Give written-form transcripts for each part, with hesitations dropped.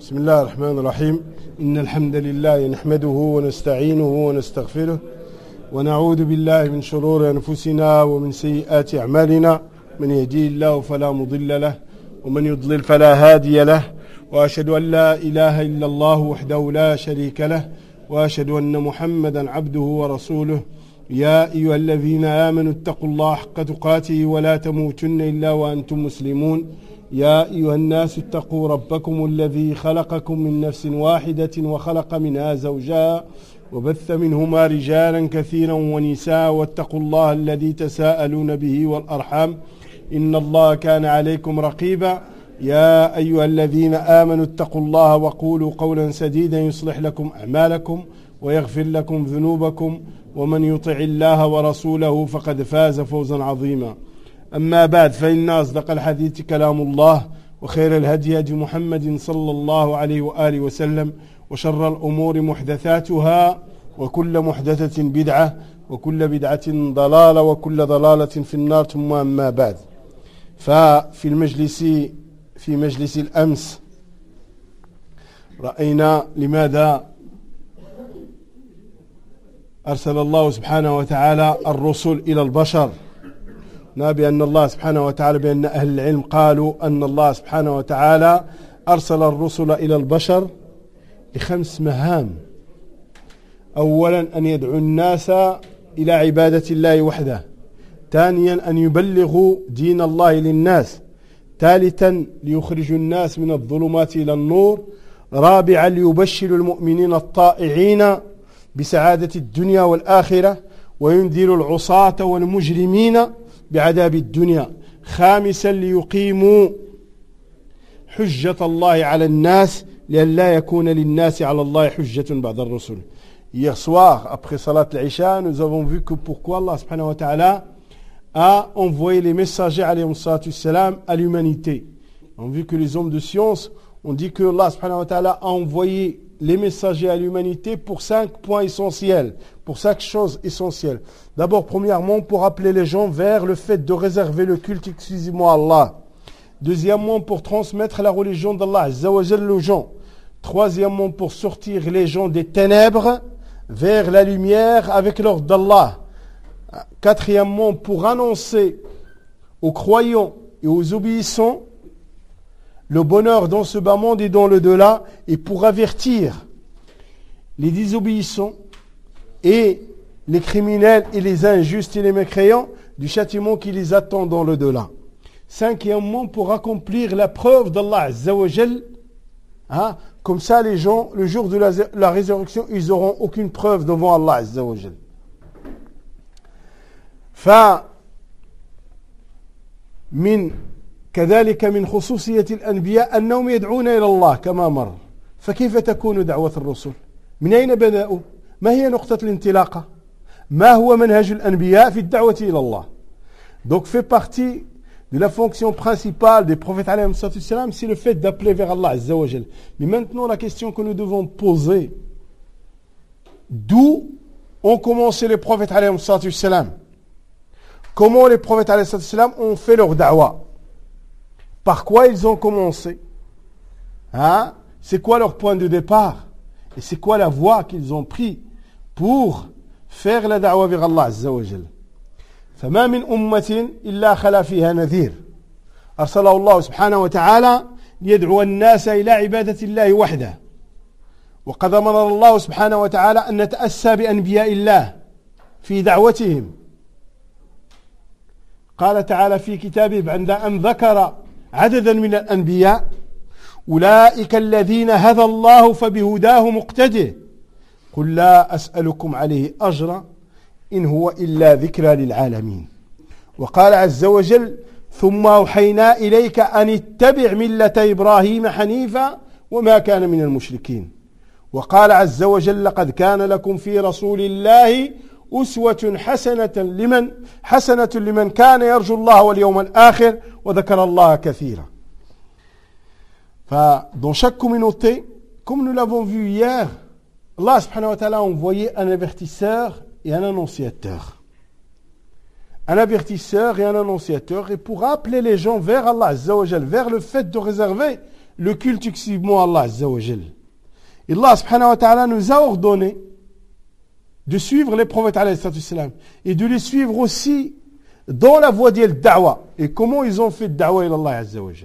بسم الله الرحمن الرحيم. إن الحمد لله نحمده ونستعينه ونستغفره ونعوذ بالله من شرور أنفسنا ومن سيئات أعمالنا. من يهديه الله فلا مضل له ومن يضلل فلا هادي له، وأشهد أن لا إله إلا الله وحده لا شريك له، وأشهد أن محمدا عبده ورسوله. يا أيها الذين آمنوا اتقوا الله حق تقاته ولا تموتن إلا وأنتم مسلمون. يا أيها الناس اتقوا ربكم الذي خلقكم من نفس واحدة وخلق منها زوجها وبث منهما رجالا كثيرا ونساء، واتقوا الله الذي تساءلون به والأرحام إن الله كان عليكم رقيبا. يا أيها الذين آمنوا اتقوا الله وقولوا قولا سديدا يصلح لكم أعمالكم ويغفر لكم ذنوبكم، ومن يطع الله ورسوله فقد فاز فوزا عظيما. أما بعد، فإن أصدق الحديث كلام الله، وخير الهدي هدي محمد صلى الله عليه وآله وسلم، وشر الأمور محدثاتها، وكل محدثة بدعة، وكل بدعة ضلالة، وكل ضلالة في النار. ثم أما بعد، في مجلس الأمس رأينا لماذا أرسل الله سبحانه وتعالى الرسل إلى البشر. بأن الله سبحانه وتعالى، بأن أهل العلم قالوا أن الله سبحانه وتعالى أرسل الرسل إلى البشر ل5 مهام. أولا، أن يدعو الناس إلى عبادة الله وحده. ثانيا، أن يبلغوا دين الله للناس. ثالثا، ليخرجوا الناس من الظلمات إلى النور. رابعا، ليبشر المؤمنين الطائعين بسعادة الدنيا والآخرة، وينذر العصاة والمجرمين بعذاب الدنيا. خامسا، ليقيموا حجة الله على الناس لئلا يكون للناس على الله حجة بعد الرسل. Hier soir, après Salat al-Isha, nous avons vu que pourquoi Allah subhanahu wa ta'ala a envoyé les messagers alayhi salam à l'humanité. On a vu que les hommes de science ont dit que Allah subhanahu wa ta'ala a envoyé les messagers à l'humanité pour 5 points essentiels, pour 5 choses essentielles. D'abord, premièrement, pour appeler les gens vers le fait de réserver le culte exclusivement à Allah. Deuxièmement, pour transmettre la religion d'Allah Azza wa Jalla aux gens. Troisièmement, pour sortir les gens des ténèbres vers la lumière avec l'ordre d'Allah. Quatrièmement, pour annoncer aux croyants et aux obéissants le bonheur dans ce bas monde et dans le delà, et pour avertir les désobéissants et les criminels et les injustes et les mécréants du châtiment qui les attend dans le delà. Cinquièmement, pour accomplir la preuve d'Allah Azza wa Jal. Comme ça, les gens, le jour de la résurrection, ils n'auront aucune preuve devant Allah Azza wa Jal. كذلك من خصوصية الأنبياء أنهم يدعون إلى الله كما مر. فكيف تكون دعوة الرسل؟ من أين بدأوا؟ ما هي نقطة الانطلاقة؟ ما هو منهج الأنبياء في الدعوة إلى الله؟ Donc fait partie de la fonction principale des prophètes alayhi salam, c'est le fait d'appeler vers Allah Azza wa Jal. Mais maintenant, la question que nous devons poser, d'où ont commencé les prophètes alayhi salam? Comment les prophètes alayhi salam ont fait leur da'wah? Par quoi ils ont commencé? C'est quoi leur point de départ? Et c'est quoi la voie qu'ils ont pris pour faire la da'wah vers Allah Azza wa Jal? فما من أمة إلا خلا فيها نذير أرسله الله سبحانه وتعالى ليدعو الناس إلى عبادة الله وحده. وقد أمر الله سبحانه وتعالى أن نتأسى بأنبياء الله في دعوتهم. قال تعالى في كتابه بعد أن ذكر عددا من الأنبياء: أولئك الذين هدى الله فبهداه مقتده قل لا أسألكم عليه أجرا إن هو إلا ذكرى للعالمين. وقال عز وجل: ثم أوحينا إليك أن اتبع ملة إبراهيم حنيفا وما كان من المشركين. وقال عز وجل: لقد كان لكم في رسول الله أسوة حسنة لمن كان يرجو الله واليوم الآخر وذكر الله كثيرا. Dans chaque communauté, comme nous l'avons vu hier, Allah subhanahu wa ta'ala a envoyé un avertisseur et un annonciateur. Un avertisseur et un annonciateur, et pour appeler les gens vers Allah Azza wa Jal, vers le fait de réserver le culte exclusivement à Allah Azza wa Jal. Et Allah subhanahu wa ta'ala nous a ordonné de suivre les prophètes alayhi salam et de les suivre aussi dans la voie de da'wa. Et comment ils ont fait da'wa ila Allah Azza wa Jal.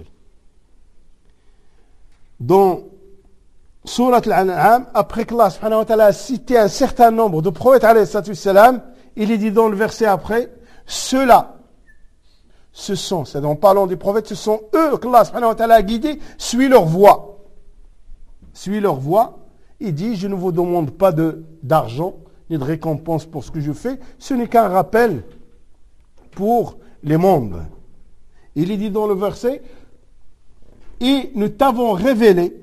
Dans Surat Al-An'am, après qu'Allah subhanahu wa ta'ala a cité un certain nombre de prophètes alayhi salam, il est dit dans le verset après, ceux-là, ce sont, c'est-à-dire en parlant des prophètes, ce sont eux qu'Allah subhanahu wa ta'ala a guidés, suis leur voie. Suis leur voie. Il dit, je ne vous demande pas d'argent, ni de récompense pour ce que je fais, ce n'est qu'un rappel pour les mondes. Il est dit dans le verset, et nous t'avons révélé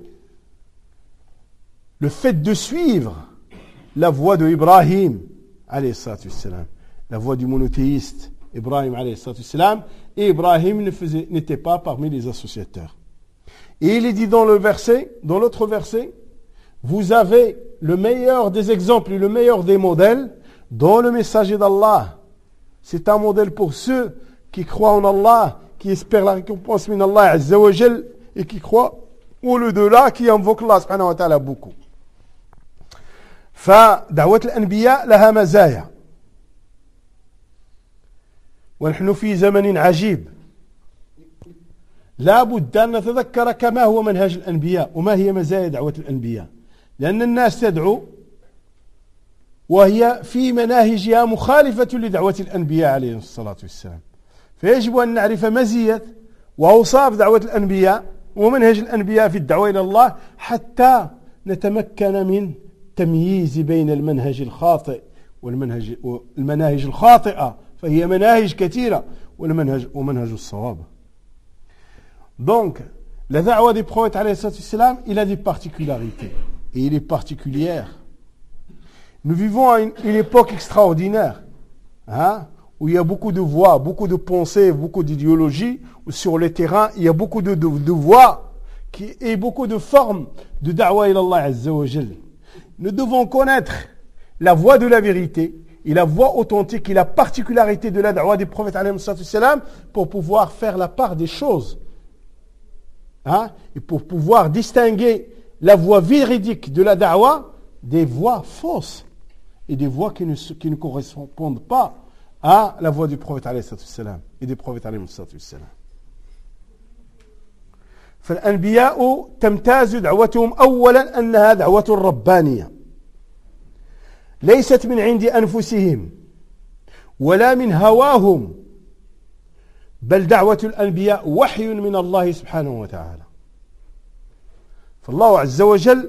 le fait de suivre la voie de Ibrahim, alayhi salatu wassalam, la voie du monothéiste, Ibrahim alayhi salatu wassalam, et Ibrahim n'était pas parmi les associateurs. Et il est dit dans l'autre verset, vous avez le meilleur des exemples et le meilleur des modèles dans le messager d'Allah. C'est un modèle pour ceux qui croient en Allah, qui espèrent la récompense min Allah Azza wa Jal et qui croient au lieu-de-là, qui invoquent Allah subhanahu wa ta'ala beaucoup. فدعوة الأنبياء لها مزايا ونحن في زمن عجيب لا بد أن نتذكر كما هو منهج الأنبياء وما هي مزايا دعوة الأنبياء لأن الناس تدعو وهي في مناهجها مخالفة لدعوة الأنبياء عليهم الصلاة والسلام فيجب أن نعرف مزية وأوصاف دعوة الأنبياء ومنهج الأنبياء في الدعوة إلى الله حتى نتمكن من تمييز بين المنهج الخاطئ والمناهج الخاطئة فهي مناهج كثيرة ومنهج الصواب. Donc, la da'wa des prophètes alayhi salam, il a des particularités et il est particulière. Nous vivons à une époque extraordinaire, où il y a beaucoup de voix, beaucoup de pensées, beaucoup d'idéologies, où sur le terrain, il y a beaucoup de voix et beaucoup de formes de da'wa ila Allah Azza wa Jal. Nous devons connaître la voie de la vérité et la voie authentique et la particularité de la da'wa des prophètes alayhi salam pour pouvoir faire la part des choses. Et pour pouvoir distinguer la voie véridique de la da'wa des voies fausses et des voies qui ne correspondent pas à la voie du prophète alayhi salam et des prophètes alayhi salam. فالأنبياء تمتاز دعوتهم أولا أنها دعوة ربانية ليست من عند أنفسهم ولا من هواهم بل دعوة الأنبياء وحي من الله سبحانه وتعالى فالله عز وجل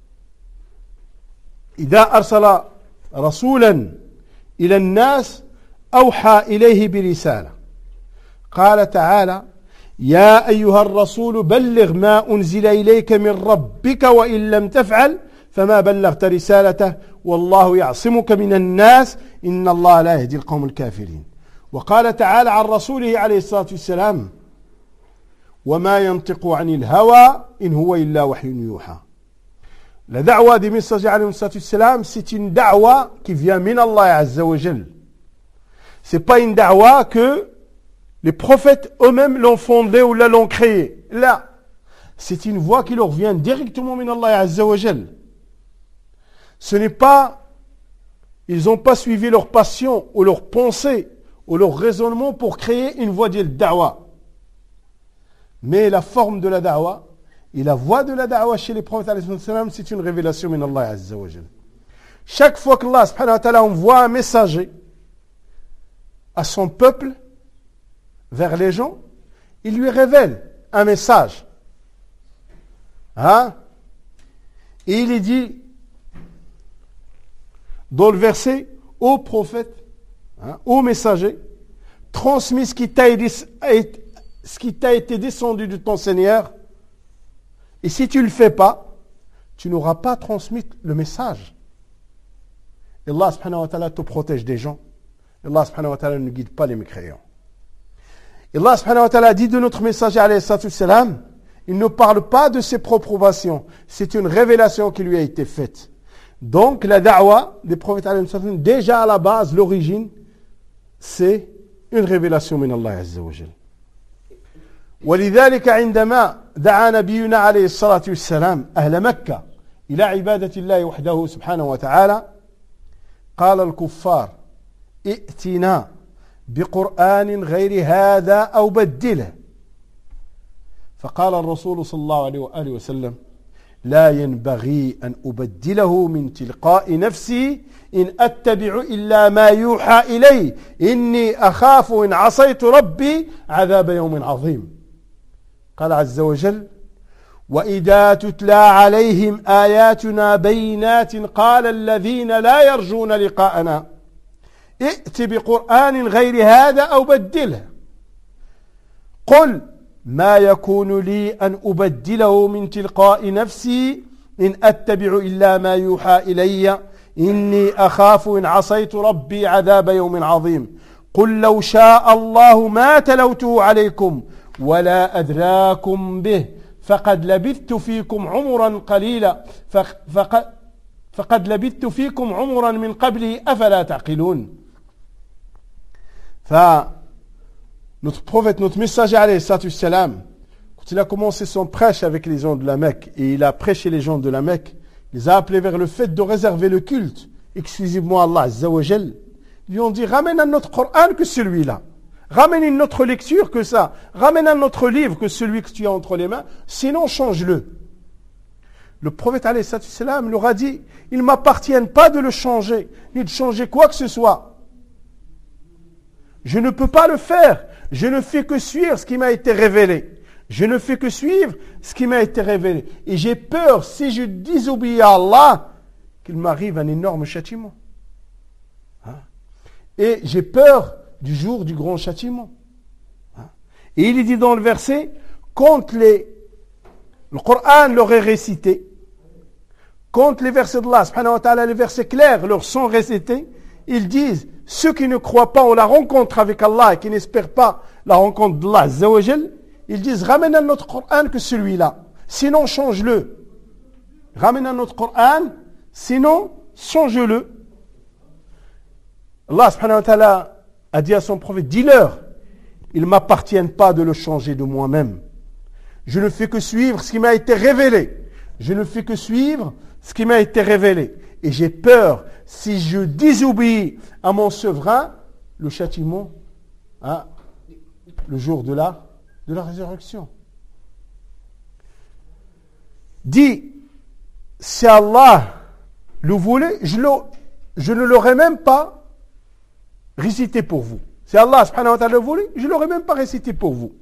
إذا أرسل رسولا إلى الناس أوحى إليه برسالة قال تعالى يا أيها الرسول بلغ ما أنزل إليك من ربك وإن لم تفعل فما بلغت رسالته والله يعصمك من الناس إن الله لا يهدي القوم الكافرين وقال تعالى عن رسوله عليه الصلاة والسلام وما ينطق عن الهوى إن هو إلا وحي يوحى. La da'wa des messagers عليه الصلاة والسلام c'est une da'wa qui vient min Allah Azza wa Jal. C'est pas une da'wa que les prophètes eux-mêmes l'ont fondée ou l'ont créée. Là, c'est une voix qui leur vient directement min Allah Azza wa Jal. Ce n'est pas, ils n'ont pas suivi leur passion ou leur pensée ou leur raisonnement pour créer une voie de da'wa. Mais la forme de la da'wa et la voie de la da'wa chez les prophètes c'est une révélation min Allah Azza wa Jal. Chaque fois qu'Allah subhanahu wa ta'ala envoie un messager à son peuple, vers les gens, il lui révèle un message. Et il est dit dans le verset, ô prophète, ô messager, transmis ce qui t'a été descendu de ton Seigneur, et si tu ne le fais pas, tu n'auras pas transmis le message. Et Allah subhanahu wa ta'ala te protège des gens. Et Allah subhanahu wa ta'ala ne guide pas les mécréants. Et Allah subhanahu wa ta'ala dit de notre messager alayhi salam, il ne parle pas de ses propres probations, c'est une révélation qui lui a été faite. Donc la da'wa des prophètes alayhi salam, déjà à la base, l'origine, c'est une révélation min Allah Azza wa Jal. ولذلك عندما دعا نبينا عليه الصلاة والسلام أهل مكة إلى عبادة الله وحده سبحانه وتعالى قال الكفار ائتنا بقرآن غير هذا أو بدله. فقال الرسول صلى الله عليه وآله وسلم لا ينبغي أن أبدله من تلقاء نفسي إن أتبع إلا ما يوحى إلي إني أخاف إن عصيت ربي عذاب يوم عظيم. قال عز وجل وإذا تتلى عليهم آياتنا بينات قال الذين لا يرجون لقاءنا ائت بقرآن غير هذا أو بدله قل ما يكون لي أن أبدله من تلقاء نفسي إن أتبع إلا ما يوحى إلي إني أخاف إن عصيت ربي عذاب يوم عظيم. قل لو شاء الله ما تلوته عليكم ولا أدراكم به فقد لبثت فيكم عمرا قليلا فقد لبثت فيكم عمرا من قبله أفلا تعقلون. Notre prophète, notre messager alayhi salam, quand il a commencé son prêche avec les gens de la Mecque et il a prêché les gens de la Mecque, il les a appelés vers le fait de réserver le culte exclusivement à Allah Azza wa Jal. Ils lui ont dit ramène un autre Coran que celui-là, ramène une autre lecture que ça, ramène un autre livre que celui que tu as entre les mains, sinon change-le. Le prophète alayhi salam leur a dit il ne m'appartient pas de le changer, ni de changer quoi que ce soit. Je ne peux pas le faire. Je ne fais que suivre ce qui m'a été révélé. Je ne fais que suivre ce qui m'a été révélé. Et j'ai peur, si je désobéis à Allah, qu'il m'arrive un énorme châtiment. Et j'ai peur du jour du grand châtiment. Et il est dit dans le verset, quand le Coran leur est récité, quand les versets d'Allah, subhanahu wa ta'ala, les versets clairs leur sont récités, ils disent, ceux qui ne croient pas en la rencontre avec Allah et qui n'espèrent pas la rencontre d'Allah Azza wa Jal, ils disent ramène un autre Coran que celui-là, sinon change-le. Ramène un autre Coran, sinon change-le. Allah subhanahu wa ta'ala a dit à son prophète, dis-leur, il ne m'appartient pas de le changer de moi-même. Je ne fais que suivre ce qui m'a été révélé. Je ne fais que suivre ce qui m'a été révélé. Et j'ai peur, si je désobéis à mon souverain, le châtiment, le jour de la résurrection. Dit, si Allah le voulait, je ne l'aurais même pas récité pour vous. Si Allah subhanahu wa ta'ala le voulait, je ne l'aurais même pas récité pour vous.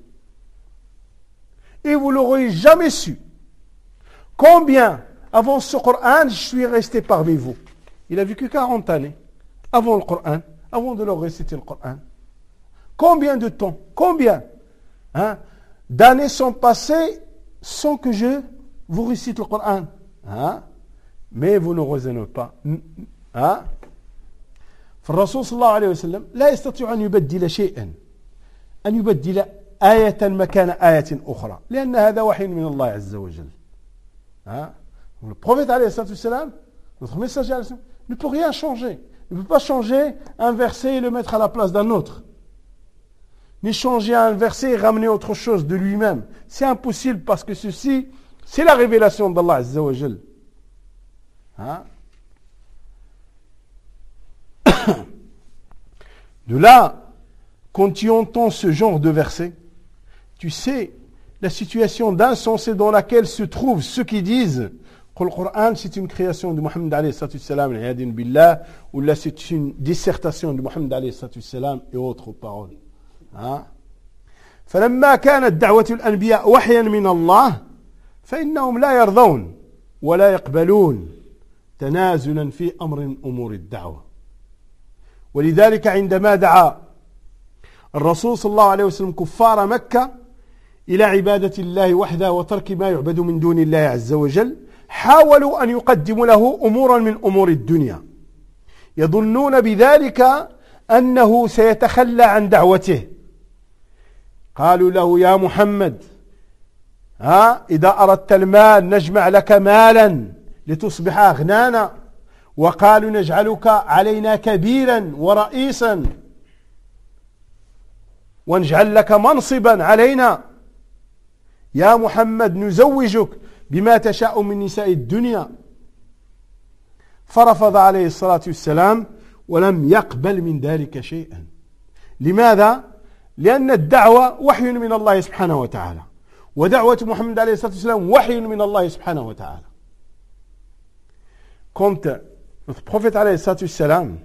Et vous ne l'aurez jamais su. Combien avant ce Coran, je suis resté parmi vous. Il a vécu 40 années avant le Coran, avant de leur réciter le Coran. Combien de temps, combien d'années sont passées sans que je vous récite le Coran. Mais vous ne raisonnez pas. فالرسول صلى الله عليه وسلم لا يستطيع أن يبدل شيئا أن يبدل آية مكان آية أخرى لأن هذا وحي من الله عز وجل. Le prophète alayhi salam, notre messager alayhi salam, ne peut rien changer. Il ne peut pas changer un verset et le mettre à la place d'un autre. Ni changer un verset et ramener autre chose de lui-même. C'est impossible parce que ceci, c'est la révélation d'Allah Azza wa Jal. De là, quand tu entends ce genre de verset, tu sais la situation d'insensé dans laquelle se trouvent ceux qui disent que le Coran c'est une création de Muhammad alayhi salam billah, ou là c'est une dissertation de Muhammad alayhi salam et autres paroles. فلما كانت دعوة الأنبياء وحيا من الله فإنهم لا يرضون ولا يقبلون تنازلا في أمر من أمور الدعوة. ولذلك عندما دعا الرسول صلى الله عليه وسلم كفار مكة إلى عبادة الله وحده وترك ما يعبد من دون الله عز وجل حاولوا أن يقدموا له أمورا من أمور الدنيا يظنون بذلك أنه سيتخلى عن دعوته. قالوا له يا محمد إذا أردت المال نجمع لك مالا لتصبح أغنانا وقالوا نجعلك علينا كبيرا ورئيسا ونجعل لك منصبا علينا يا محمد نزوجك بما تشاء من نساء الدنيا فرفض عليه الصلاة والسلام ولم يقبل من ذلك شيئا. لماذا؟ لأن الدعوة وحي من الله سبحانه وتعالى ودعوة محمد عليه الصلاة والسلام وحي من الله سبحانه وتعالى. Quand notre prophète عليه الصلاة والسلام,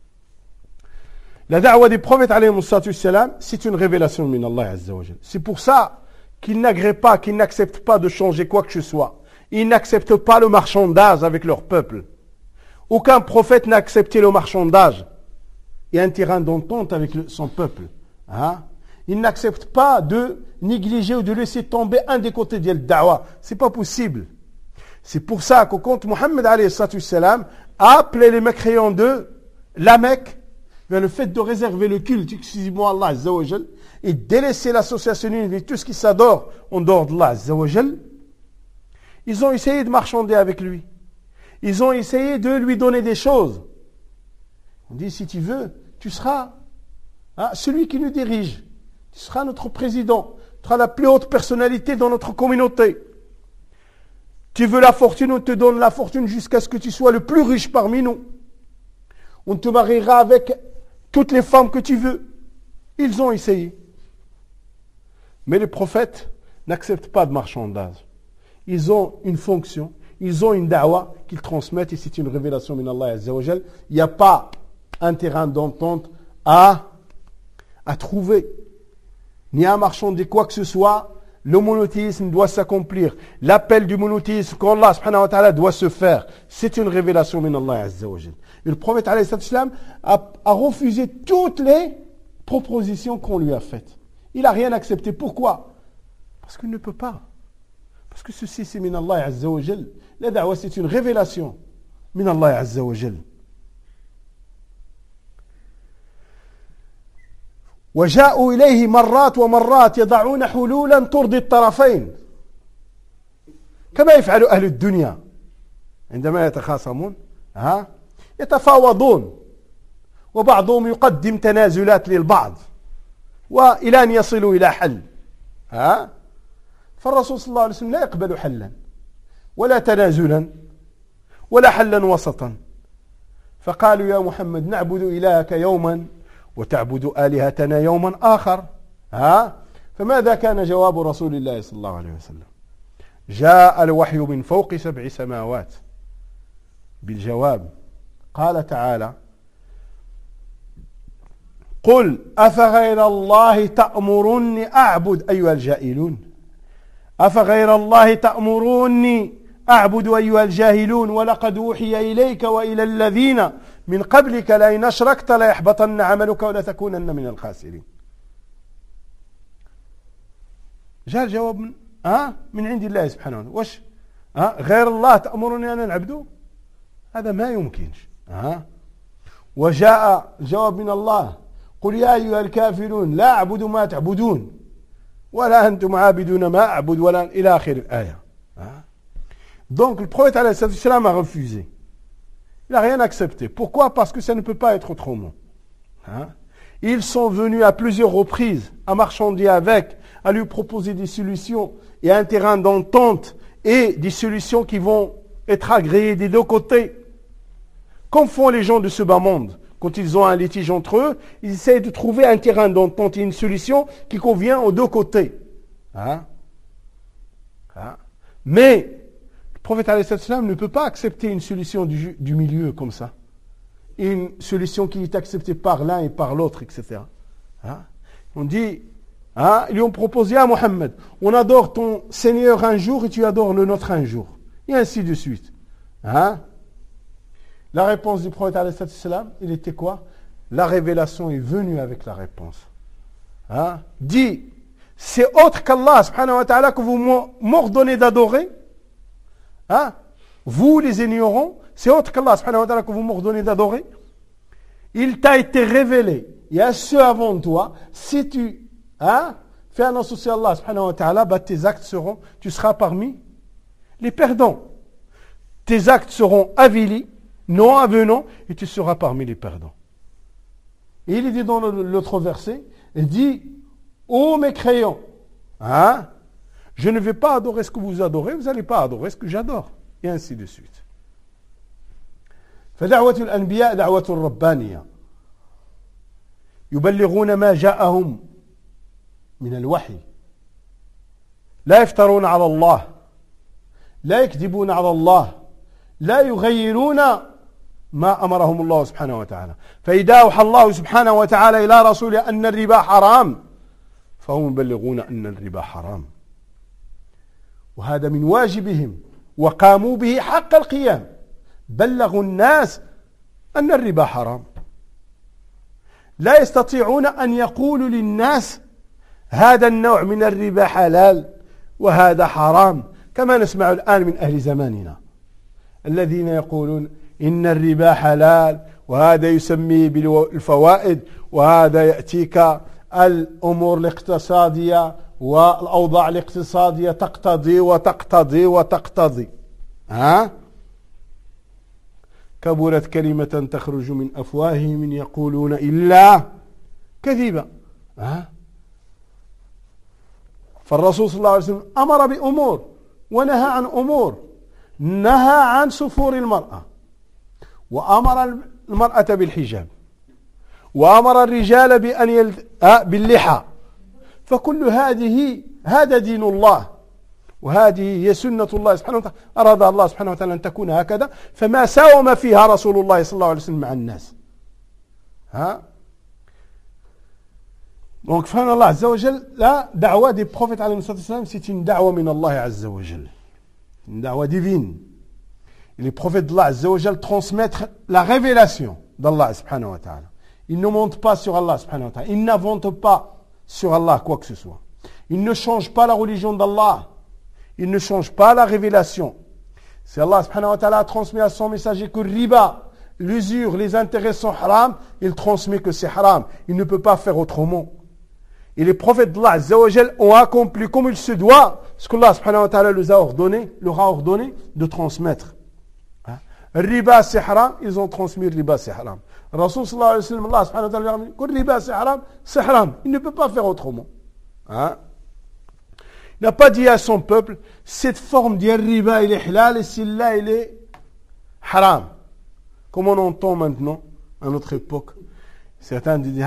la da'wah du prophète عليه الصلاة والسلام, c'est une révélation min Allah azza wa jal. C'est pour ça qu'il n'agrée pas, qu'il n'accepte pas de changer quoi que ce soit. Ils n'acceptent pas le marchandage avec leur peuple. Aucun prophète n'a accepté le marchandage et un terrain d'entente avec son peuple. Hein? Il n'accepte pas de négliger ou de laisser tomber un des côtés de la da'wah. C'est pas possible. C'est pour ça que quand Mohammed alayhi salam a appelé les mécréants de la Mecque vers le fait de réserver le culte exclusivement à Allah azza wa jal et délaisser l'associationnisme et tout ce qui s'adore en dehors d'Allah azza wa jal, ils ont essayé de marchander avec lui. Ils ont essayé de lui donner des choses. On dit, si tu veux, tu seras celui qui nous dirige. Tu seras notre président. Tu seras la plus haute personnalité dans notre communauté. Tu veux la fortune, on te donne la fortune jusqu'à ce que tu sois le plus riche parmi nous. On te mariera avec toutes les femmes que tu veux. Ils ont essayé. Mais les prophètes n'acceptent pas de marchandage. Ils ont une fonction, ils ont une da'wah qu'ils transmettent et c'est une révélation min Allah azza wa jal. Il n'y a pas un terrain d'entente à trouver, ni à marchander quoi que ce soit. Le monothéisme doit s'accomplir. L'appel du monothéisme qu'Allah subhanahu wa ta'ala doit se faire. C'est une révélation min Allah azza wa jal. Et le prophète alayhi salam a refusé toutes les propositions qu'on lui a faites. Il n'a rien accepté. Pourquoi? Parce qu'il ne peut pas. Parce que ceci c'est min Allah azza wa jal. La da'wah c'est une révélation min Allah azza wa jal. وجاءوا إليه مرات ومرات يضعون حلولا ترضي الطرفين كما يفعل أهل الدنيا عندما يتخاصمون يتفاوضون وبعضهم يقدم تنازلات للبعض وإلى أن يصلوا إلى حل فالرسول صلى الله عليه وسلم لا يقبل حلا ولا تنازلا ولا حلا وسطا فقالوا يا محمد نعبد إلهك يوما وتعبد آلهتنا يوما آخر فماذا كان جواب رسول الله صلى الله عليه وسلم؟ جاء الوحي من فوق 7 سماوات بالجواب. قال تعالى قل أفغير الله تأمروني أعبد أيها الجاهلون أفغير الله تأمروني أعبد أيها الجاهلون ولقد أوحي إليك وإلى الذين من قبلك لئن أشركت ليحبطن عملك ولتكونن من الخاسرين. جاء الجواب من عند الله سبحانه وتعالى. وش غير الله تأمرني أن نعبده؟ هذا ما يمكنش. وجاء جواب من الله قل يا أيها الكافرون لا أعبد ما تعبدون ولا أنتم عابدون ما أعبد ولا إلى آخر الآية. Donc le prophète alayhi salam a refusé. Il n'a rien accepté. Pourquoi? Parce que ça ne peut pas être autrement. Ils sont venus à plusieurs reprises à marchander avec, à lui proposer des solutions et un terrain d'entente et des solutions qui vont être agréées des deux côtés. Comme font les gens de ce bas monde. Quand ils ont un litige entre eux, ils essayent de trouver un terrain d'entente et une solution qui convient aux deux côtés. Mais le prophète alayhi salam ne peut pas accepter une solution du milieu comme ça. Une solution qui est acceptée par l'un et par l'autre, etc. On dit, ils lui ont proposé à Mohammed, on adore ton Seigneur un jour et tu adores le nôtre un jour. Et ainsi de suite. La réponse du prophète alayhi salam, il était quoi? La révélation est venue avec la réponse. Dit, c'est autre qu'Allah subhanahu wa ta'ala que vous m'ordonnez d'adorer. Vous les ignorants, c'est autre qu'Allah subhanahu wa ta'ala que vous m'ordonnez d'adorer. Il t'a été révélé, il y a ceux avant toi, si tu fais un associé à Allah subhanahu wa ta'ala, tes actes seront, tu seras parmi les perdants. Tes actes seront avilis, non avenants, et tu seras parmi les perdants. Et il est dit dans l'autre verset, il dit, ô mécréants, Je ne vais pas adorer ce que vous adorez, vous n'allez pas adorer ce que j'adore. Et ainsi de suite. فدعوة الأنبياء دعوة ربانية يبلغون ما جاءهم من الوحي لا يفترون على الله لا يكذبون على الله لا يغيرون ما أمرهم الله سبحانه وتعالى فإذا أوحى الله سبحانه وتعالى إلى رسوله أن الربا حرام فهم يبلغون أن الربا حرام وهذا من واجبهم وقاموا به حق القيام بلغوا الناس أن الربا حرام لا يستطيعون أن يقولوا للناس هذا النوع من الربا حلال وهذا حرام كما نسمع الآن من أهل زماننا الذين يقولون إن الربا حلال وهذا يسمي بالفوائد وهذا يأتيك الأمور الاقتصادية والأوضاع الاقتصادية تقتضي وتقتضي وتقتضي كبرت كلمة تخرج من أفواههم يقولون إلا كذبا فالرسول صلى الله عليه وسلم أمر بأمور ونهى عن أمور نهى عن سفور المرأة وأمر المرأة بالحجاب وأمر الرجال بأن باللحى فكل هذا دين الله وهذه هي سنة الله سبحانه وتعالى أراد الله سبحانه وتعالى أن تكون هكذا فما ساوم فيها رسول الله صلى الله عليه وسلم مع الناس Donc, frère Allah Azza wa Jal, la da'wa des prophètes alayhi salam, c'est une da'wa min Allah Azza wa Jal. Une da'wa divine. Et les prophètes d'Allah Azza wa Jal transmettent la révélation d'Allah subhanahu wa ta'ala. Ils ne montent pas sur Allah subhanahu wa ta'ala. Ils n'inventent pas sur Allah quoi que ce soit. Ils ne changent pas la religion d'Allah. Ils ne changent pas la révélation. Si Allah subhanahu wa ta'ala a transmis à son messager que riba, l'usure, les intérêts sont haram, il transmet que c'est haram. Il ne peut pas faire autrement. Et les prophètes d'Allah Azza wa Jal ont accompli comme il se doit ce qu'Allah subhanahu wa ta'ala leur a ordonné de transmettre. Riba c'est haram, ils ont transmis riba c'est haram. Rasul sallallahu alayhi wa sallam, Allah subhanahu wa ta'ala a dit que riba c'est haram. Il ne peut pas faire autrement. Il n'a pas dit à son peuple, cette forme de riba il est halal et celle-là il est haram. Comme on entend maintenant, à notre époque, certains disent,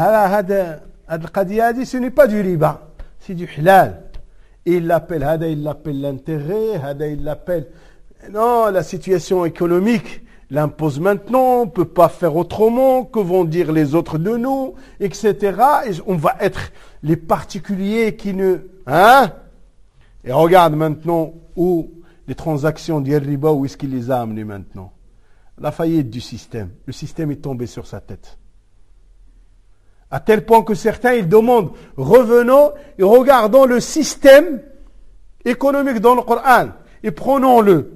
ce n'est pas du riba, c'est du halal. Et il l'appelle l'intérêt, il l'appelle... Non, la situation économique l'impose maintenant, on ne peut pas faire autrement, que vont dire les autres de nous, etc. Et on va être les particuliers qui ne... Et regarde maintenant où les transactions du riba, où est-ce qu'il les a amenés maintenant? La faillite du système. Le système est tombé sur sa tête. À tel point que certains, ils demandent, revenons et regardons le système économique dans le Coran et prenons-le.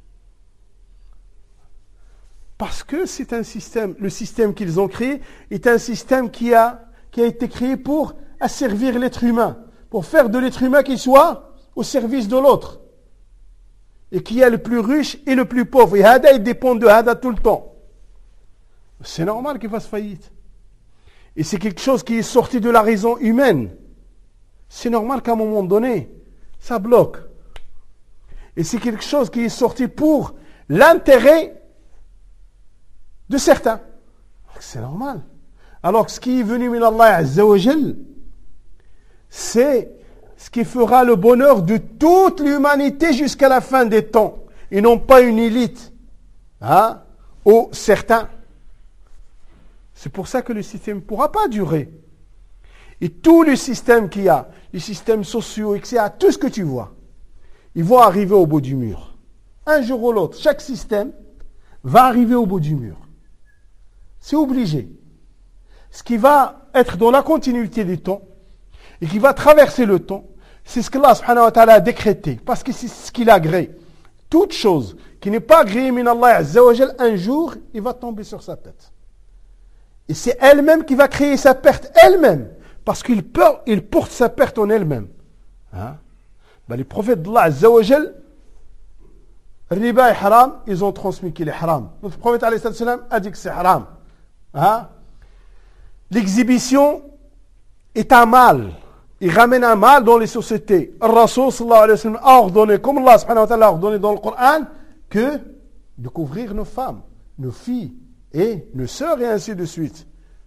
Parce que c'est un système, le système qu'ils ont créé est un système qui a été créé pour asservir l'être humain, pour faire de l'être humain qu'il soit au service de l'autre. Et qui est le plus riche et le plus pauvre. Et Hada, il dépend de Hada tout le temps. C'est normal qu'il fasse faillite. Et c'est quelque chose qui est sorti de la raison humaine. C'est normal qu'à un moment donné, ça bloque. Et c'est quelque chose qui est sorti pour l'intérêt de certains. C'est normal. Alors ce qui est venu min Allah Azza wa Jal, c'est ce qui fera le bonheur de toute l'humanité jusqu'à la fin des temps. Et non pas une élite. Ou certains. C'est pour ça que le système ne pourra pas durer. Et tous les systèmes qu'il y a, les systèmes sociaux, etc., tout ce que tu vois, ils vont arriver au bout du mur. Un jour ou l'autre, chaque système va arriver au bout du mur. C'est obligé. Ce qui va être dans la continuité du temps et qui va traverser le temps, c'est ce que Allah subhanahu wa ta'ala a décrété, parce que c'est ce qu'il a agréé. Toute chose qui n'est pas agréée min Allah Azza wa Jal, un jour, il va tomber sur sa tête. Et c'est elle-même qui va créer sa perte elle-même, parce qu'il porte sa perte en elle-même. Les prophètes d'Allah Azza wa Jal, riba est haram, ils ont transmis qu'il est haram. Notre prophète alayhi salam a dit que c'est haram. L'exhibition est un mal. il ramène un mal dans les sociétés. Le Rasoul sallallahu alayhi wa sallam a ordonné, comme Allah subhanahu wa ta'ala a ordonné dans le Coran, que de couvrir nos femmes, nos filles et nos sœurs et ainsi de suite.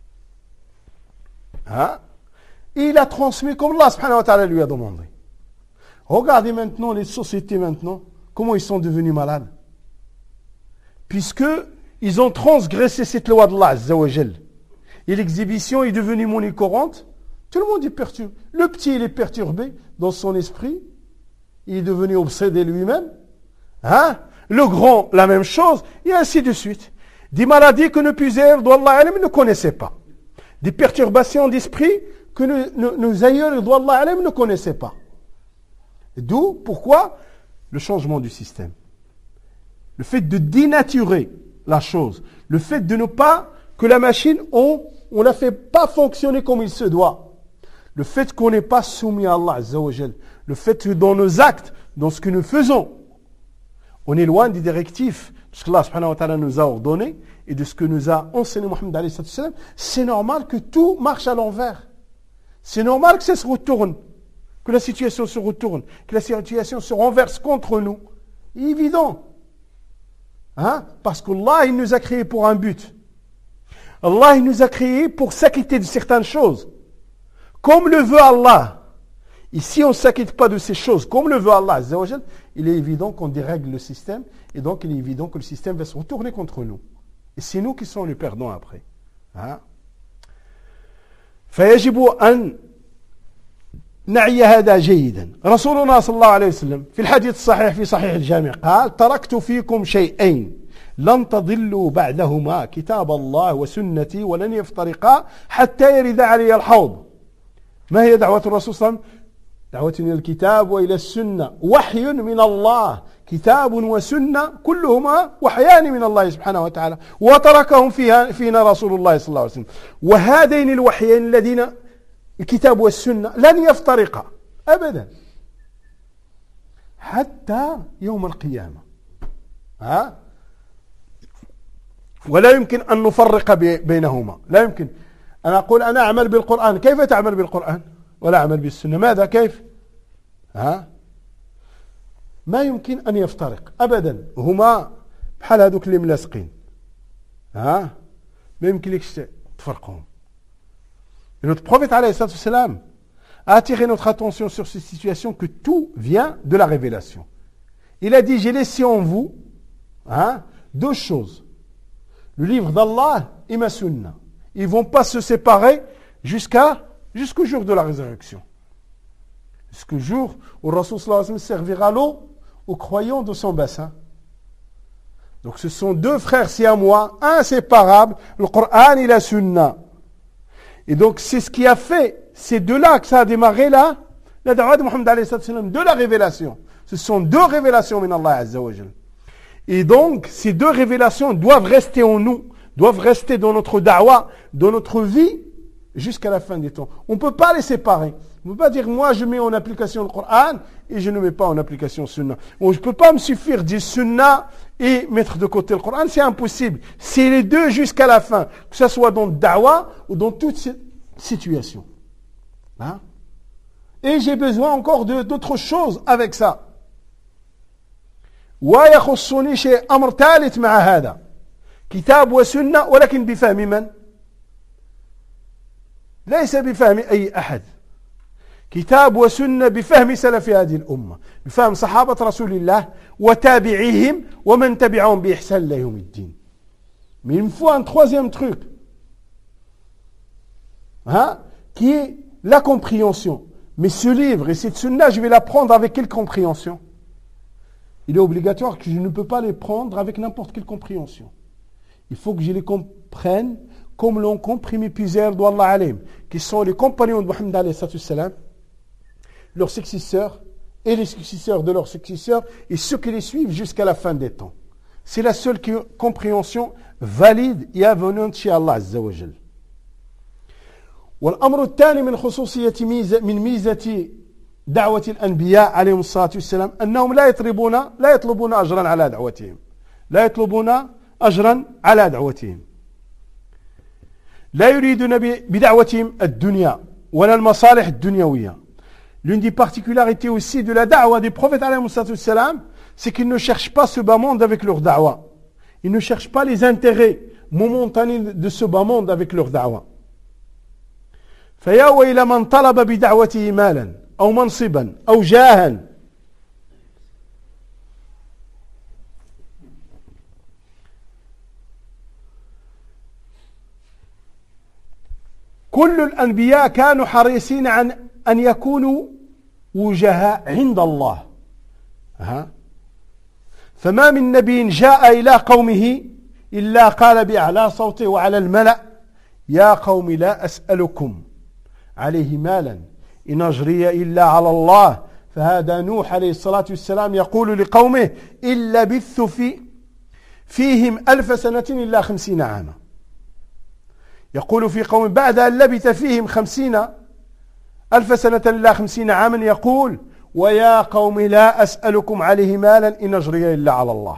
Hein? Il a transmis comme Allah subhanahu wa ta'ala lui a demandé. Regardez maintenant les sociétés maintenant, comment ils sont devenus malades. Puisque ils ont transgressé cette loi d'Allah Azza wa Jal. Et l'exhibition est devenue monnaie courante. Tout le monde est perturbé. Le petit, il est perturbé dans son esprit. Il est devenu obsédé lui-même. Hein? Le grand, la même chose. Et ainsi de suite. Des maladies que nos puiseurs d'Allah ne connaissaient pas. Des perturbations d'esprit que nos aïeux d'Allah ne connaissaient pas. D'où, pourquoi? Le changement du système. Le fait de dénaturer la chose. Le fait de ne pas, que la machine, on la fait pas fonctionner comme il se doit. Le fait qu'on n'est pas soumis à Allah Azza wa Jal. Le fait que dans nos actes, dans ce que nous faisons, on est loin des directives de ce que Allah subhanahu wa ta'ala nous a ordonné et de ce que nous a enseigné Mohammed alayhi sallam. C'est normal que tout marche à l'envers. C'est normal que ça se retourne. Que la situation se retourne. Que la situation se renverse contre nous. C'est évident. Hein? Parce qu'Allah, il nous a créés pour un but. Allah, il nous a créés pour s'acquitter de certaines choses. Comme le veut Allah. Et si on ne s'acquitte pas de ces choses, comme le veut Allah, il est évident qu'on dérègle le système, et donc il est évident que le système va se retourner contre nous. Et c'est nous qui sommes les perdants après. Hein? فيجب أن نعي هذا جيدا. رسولنا صلى الله عليه وسلم في الحديث الصحيح في صحيح الجامع قال: تركت فيكم شيئين لن تضلوا بعدهما كتاب الله وسنتي ولن يفترقا حتى يرد علي الحوض. ما هي دعوة الرسول صلى الله عليه وسلم؟ دعوة إلى الكتاب وإلى السنة. وحي من الله، كتاب وسنة كلهما وحيان من الله سبحانه وتعالى، وتركهم فينا رسول الله صلى الله عليه وسلم. وهذين الوحيين الذين الكتاب والسنة لن يفترقا أبدا حتى يوم القيامة. ها؟ ولا يمكن أن نفرق بينهما. لا يمكن أنا أقول أنا أعمل بالقرآن. كيف تعمل بالقرآن ولا أعمل بالسنة؟ ماذا كيف؟ ها؟ ما يمكن أن يفترق أبدا. هما بحال هذوك اللي ملاصقين. ها؟ ما يمكن لكش تفرقهم. Et notre prophète alayhi salam a attiré notre attention sur cette situation que tout vient de la révélation. Il a dit: j'ai laissé en vous deux choses. Le livre d'Allah et ma sunna. Ils ne vont pas se séparer jusqu'au jour de la résurrection. Jusqu'au jour où le Rasul sallallahu alayhi wa sallam servira l'eau aux croyants de son bassin. Donc ce sont deux frères siamois, inséparables, le Coran et la sunna. Et donc c'est ce qui a fait, c'est de là que ça a démarré là, la da'wah de Muhammad alayhi sallam, de la révélation. Ce sont deux révélations min Allah azza wa jal. Et donc ces deux révélations doivent rester en nous, doivent rester dans notre da'wah, dans notre vie, jusqu'à la fin des temps. On ne peut pas les séparer. On ne peut pas dire, moi je mets en application le Coran et je ne mets pas en application Sunna. Bon, je ne peux pas me suffire du Sunna et mettre de côté le Coran, c'est impossible. C'est les deux jusqu'à la fin, que ce soit dans le da'wah ou dans toute situation. Hein? Et j'ai besoin encore d'autres choses avec ça. ويخصني شيء أمر ثالث مع هذا كتاب وسنة ولكن بفهم من؟ ليس بفهم أي أحد. كتاب وسنة بفهم سلف هذه الأمة، بفهم صحابة رسول الله وتابعيهم ومن تبعهم بإحسان إلى يوم الدين. Mais il me faut un troisième truc, qui est la compréhension. Mais ce livre et cette sunna, je vais l'apprendre avec quelle compréhension? Il est obligatoire que je ne peux pas les prendre avec n'importe quelle compréhension. Il faut que je les comprenne comme l'ont compris mes puiseurs d'Allah alayhim, qui sont les compagnons de Muhammad alayhi salam, leurs successeurs et les successeurs de leurs successeurs et ceux qui les suivent jusqu'à la fin des temps. C'est la seule compréhension valide et avenante chez Allah azza wa jal. والأمر الثاني من خصوصية من ميزة دعوة الأنبياء عليهم الصلاة والسلام أنهم لا يطلبون أجرا على دعوتهم. لا يطلبون أجرا على دعوتهم. لا يريدون بدعوتهم الدنيا ولا المصالح الدنيوية l'une des particularités aussi de la da'wa des prophètes, c'est qu'ils ne cherchent pas ce bas monde avec leur da'wa. Ils ne cherchent pas les intérêts momentanés de ce bas monde avec leur da'wa. فيا ويل من طلب بدعوته مالا أو منصبا أو جاها كل الأنبياء كانوا حريصين عن أن يكونوا وجهاء عند الله. فما من نبي جاء إلى قومه إلا قال بأعلى صوته وعلى الملأ يا قوم لا أسألكم عليه مالا إن أجري إلا على الله. فهذا نوح عليه الصلاة والسلام يقول لقومه إن لبثت فيهم 1000 سنة إلا 50 عاما. يقول في قوم بعد أن لبث فيهم 50,000 سنة إلا 50 عاما يقول ويا قوم لا أسألكم عليه مالا إن أجري إلا على الله.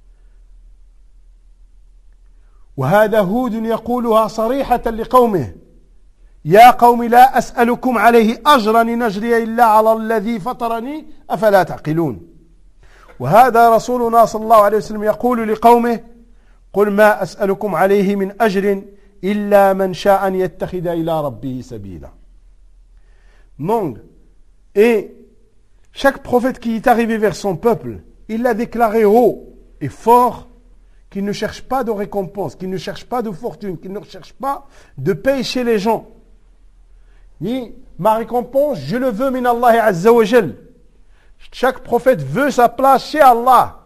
وهذا هود يقولها صريحة لقومه يا قوم لا أسألكم عليه أجرا إن أجري إلا على الذي فطرني أفلا تعقلون. وهذا رسولنا صلى الله عليه وسلم يقول لقومه قل ما أسألكم عليه من أجر إلا من شاء أن يتخذ إلى ربه سبيلا. Donc, et chaque prophète qui est arrivé vers son peuple, il a déclaré haut et fort qu'il ne cherche pas de récompense, qu'il ne cherche pas de fortune, qu'il ne cherche pas de paix chez les gens. Ni ma récompense, je le veux min Allah Azza wa Jal. Chaque prophète veut sa place chez Allah.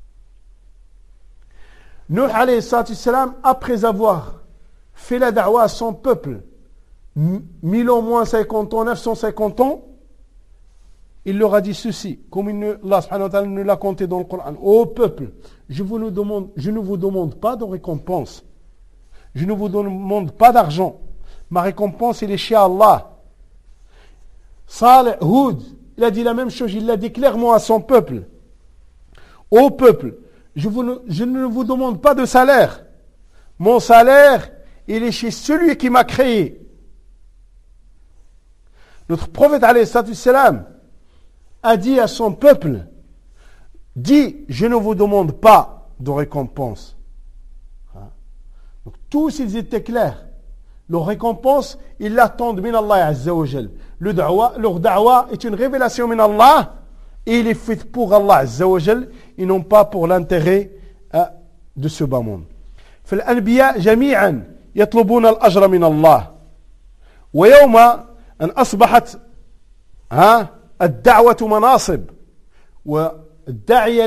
Nuh alayhi salam, après avoir fait la da'wa à son peuple, 1000 ans moins 50 ans, 950 ans, il leur a dit ceci, comme Allah subhanahu wa ta'ala nous l'a compté dans le Coran. Ô peuple, je ne vous demande pas de récompense. Je ne vous demande pas d'argent. Ma récompense, elle est chez Allah. Salih, Hud, il a dit la même chose, il l'a dit clairement à son peuple. Ô peuple, je ne vous demande pas de salaire. Mon salaire, il est chez celui qui m'a créé. Notre prophète alayhi salam a dit à son peuple, dit, je ne vous demande pas de récompense. Donc tous ils étaient clairs. Leur récompense, ils l'attendent min Allah Azza wa Jal. Leur da'wa est une révélation min Allah et il est fait pour Allah Azza wa Jal et non pas pour l'intérêt de ce bas monde. فالأنبياء جميعا يطلبون الأجر من الله ويوم أن أصبحت الدعوة مناصب والداعية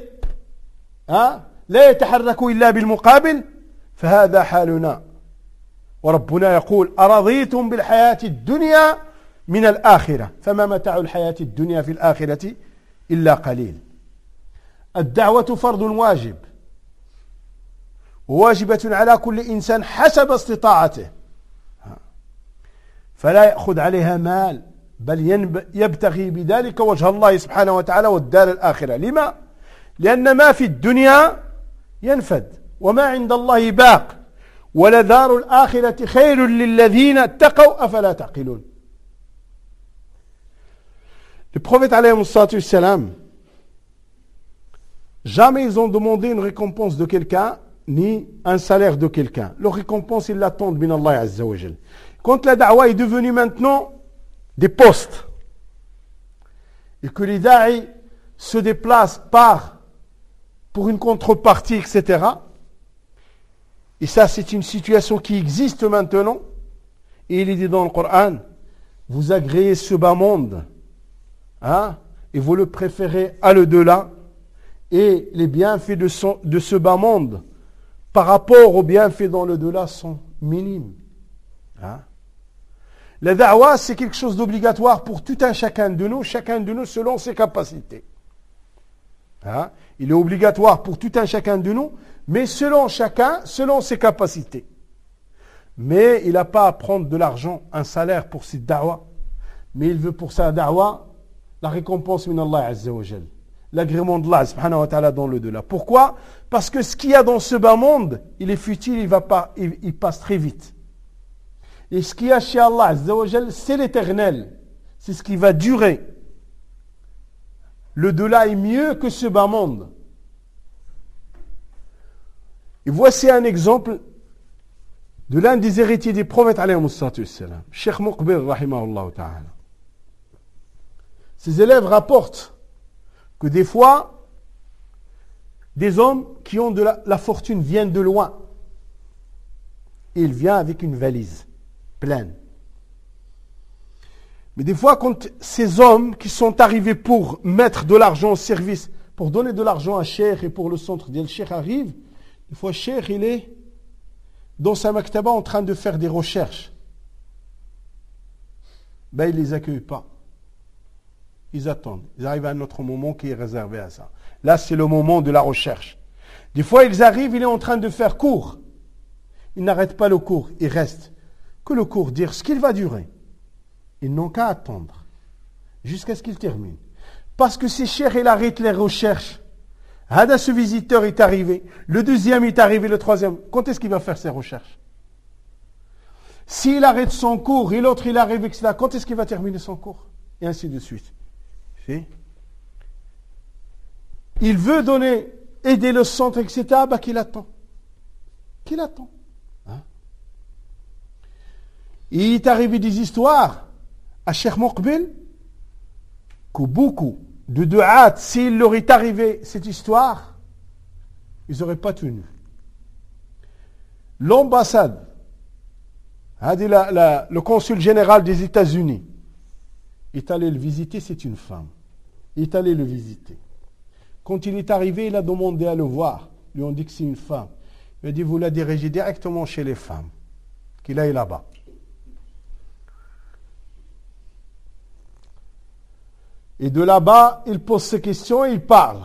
لا يتحرك إلا بالمقابل فهذا حالنا. وربنا يقول أرضيتم بالحياة الدنيا من الآخرة فما متاع الحياة الدنيا في الآخرة إلا قليل. الدعوة فرض واجب وواجبة على كل إنسان حسب استطاعته فلا يأخذ عليها مال بل يبتغي بذلك وجه الله سبحانه وتعالى والدار الآخرة. لما؟ لأن ما في الدنيا ينفد وما عند الله باق ولدار الآخرة خير للذين اتقوا أفلا تعقلون. Le prophète alayhi salam, jamais ils ont demandé une récompense de quelqu'un ni un salaire de quelqu'un. Leur récompense, ils l'attendent min Allah Azza wa Jal. Quand la da'wa est devenue maintenant des postes et que les da'i se déplacent pour une contrepartie, etc. Et ça, c'est une situation qui existe maintenant. Et il est dit dans le Coran, vous agréez ce bas monde, et vous le préférez à l'au-delà, et les bienfaits de ce bas monde par rapport aux bienfaits dans l'au-delà sont minimes. La da'wa, c'est quelque chose d'obligatoire pour tout un chacun de nous selon ses capacités. Il est obligatoire pour tout un chacun de nous, mais selon chacun, selon ses capacités. Mais il n'a pas à prendre de l'argent, un salaire pour cette da'wa, mais il veut pour sa da'wa la récompense min Allah Azza wa Jal, l'agrément de Allah subhanahu wa ta'ala dans le delà. Pourquoi? Parce que ce qu'il y a dans ce bas monde, il est futile, il passe très vite. Et ce qu'il y a chez Allah Azza wa Jal, c'est l'éternel. c'est ce qui va durer. Le delà est mieux que ce bas monde. Et voici un exemple de l'un des héritiers des prophètes, alayhi salatu wassalam, Cheikh Muqbil, rahimahullah ta'ala. Ses élèves rapportent que des fois, des hommes qui ont de la fortune viennent de loin. Et il vient avec une valise pleine. Mais des fois, quand ces hommes qui sont arrivés pour mettre de l'argent au service, pour donner de l'argent à Cheikh et pour le centre d'El Cheikh arrivent, des fois Cheikh il est dans sa maktaba en train de faire des recherches. Ben il ne les accueille pas. Ils attendent. Ils arrivent à un autre moment qui est réservé à ça. Là, c'est le moment de la recherche. Des fois, ils arrivent, il est en train de faire cours. Il n'arrête pas le cours, il reste. Que le cours dure ce qu'il va durer. Ils n'ont qu'à attendre jusqu'à ce qu'il termine. Parce que si Cheikh il arrête les recherches, Hada, ce visiteur est arrivé, le deuxième est arrivé, le troisième, quand est-ce qu'il va faire ses recherches? S'il arrête son cours et l'autre il arrive, etc., quand est-ce qu'il va terminer son cours? Et ainsi de suite. Il veut aider le centre, etc., bah qu'il attend. Qu'il attend. Hein? Il est arrivé des histoires à Cheikh Muqbil que beaucoup de du'at, s'il leur est arrivé cette histoire, ils n'auraient pas tenu. L'ambassade, le consul général des États-Unis, est allé le visiter, c'est une femme. Il est allé le visiter. Quand il est arrivé, il a demandé à le voir. Ils lui ont dit que c'est une femme. Il a dit, vous la dirigez directement chez les femmes, qu'il aille là-bas. Et de là-bas, il pose ses questions et il parle.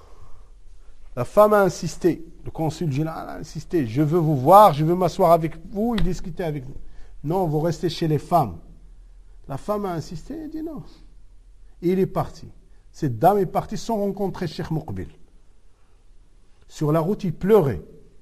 La femme a insisté. Le consul général a insisté. Je veux vous voir, je veux m'asseoir avec vous et discuter avec vous. Non, vous restez chez les femmes. La femme a insisté et dit non. Et il est parti. Cette dame est partie sans rencontrer Cheikh Muqbil. Sur la route, il pleurait.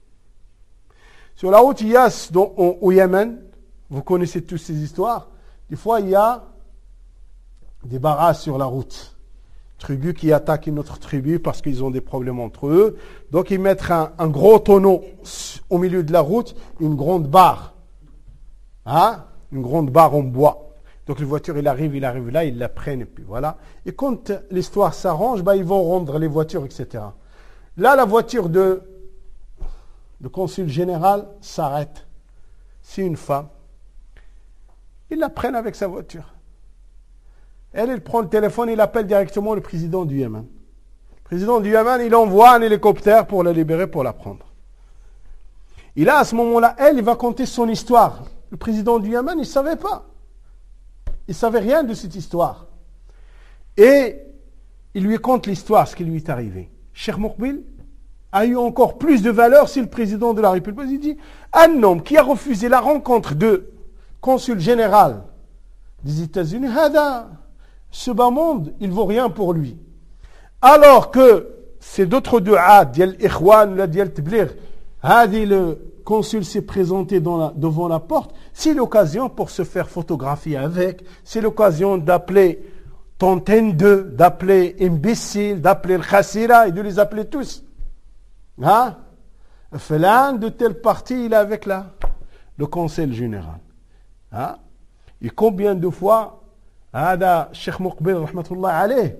Sur la route, il y a au Yémen, vous connaissez tous ces histoires, des fois il y a des barrages sur la route. Tribus qui attaquent une autre tribu parce qu'ils ont des problèmes entre eux. Donc ils mettent un gros tonneau au milieu de la route, une grande barre. Hein? Une grande barre en bois. Donc les voitures, il arrive là, ils la prennent et puis voilà. Et quand l'histoire s'arrange, ils vont rendre les voitures, etc. Là, la voiture de consul général s'arrête. C'est une femme. Ils la prennent avec sa voiture. Elle prend le téléphone, il appelle directement le président du Yémen. Le président du Yémen, il envoie un hélicoptère pour la libérer, pour la prendre. Et là, à ce moment-là, il va conter son histoire. Le président du Yémen, il ne savait pas. Il ne savait rien de cette histoire. Et il lui conte l'histoire, ce qui lui est arrivé. Cheikh Muqbil a eu encore plus de valeur si le président de la République, il dit, un homme qui a refusé la rencontre de consul général des États-Unis, ce bas monde, il ne vaut rien pour lui. Alors que c'est d'autres du'at, dial Ikhwan, dial Tabligh, le consul s'est présenté devant la porte, c'est l'occasion pour se faire photographier avec, c'est l'occasion d'appeler Tonten 2, d'appeler imbécile, d'appeler le Khassira et de les appeler tous. Hein? Felan de tel parti, il est avec le conseil général. Hein? Et combien de fois Cheikh Muqbil, rahmatullah alayh,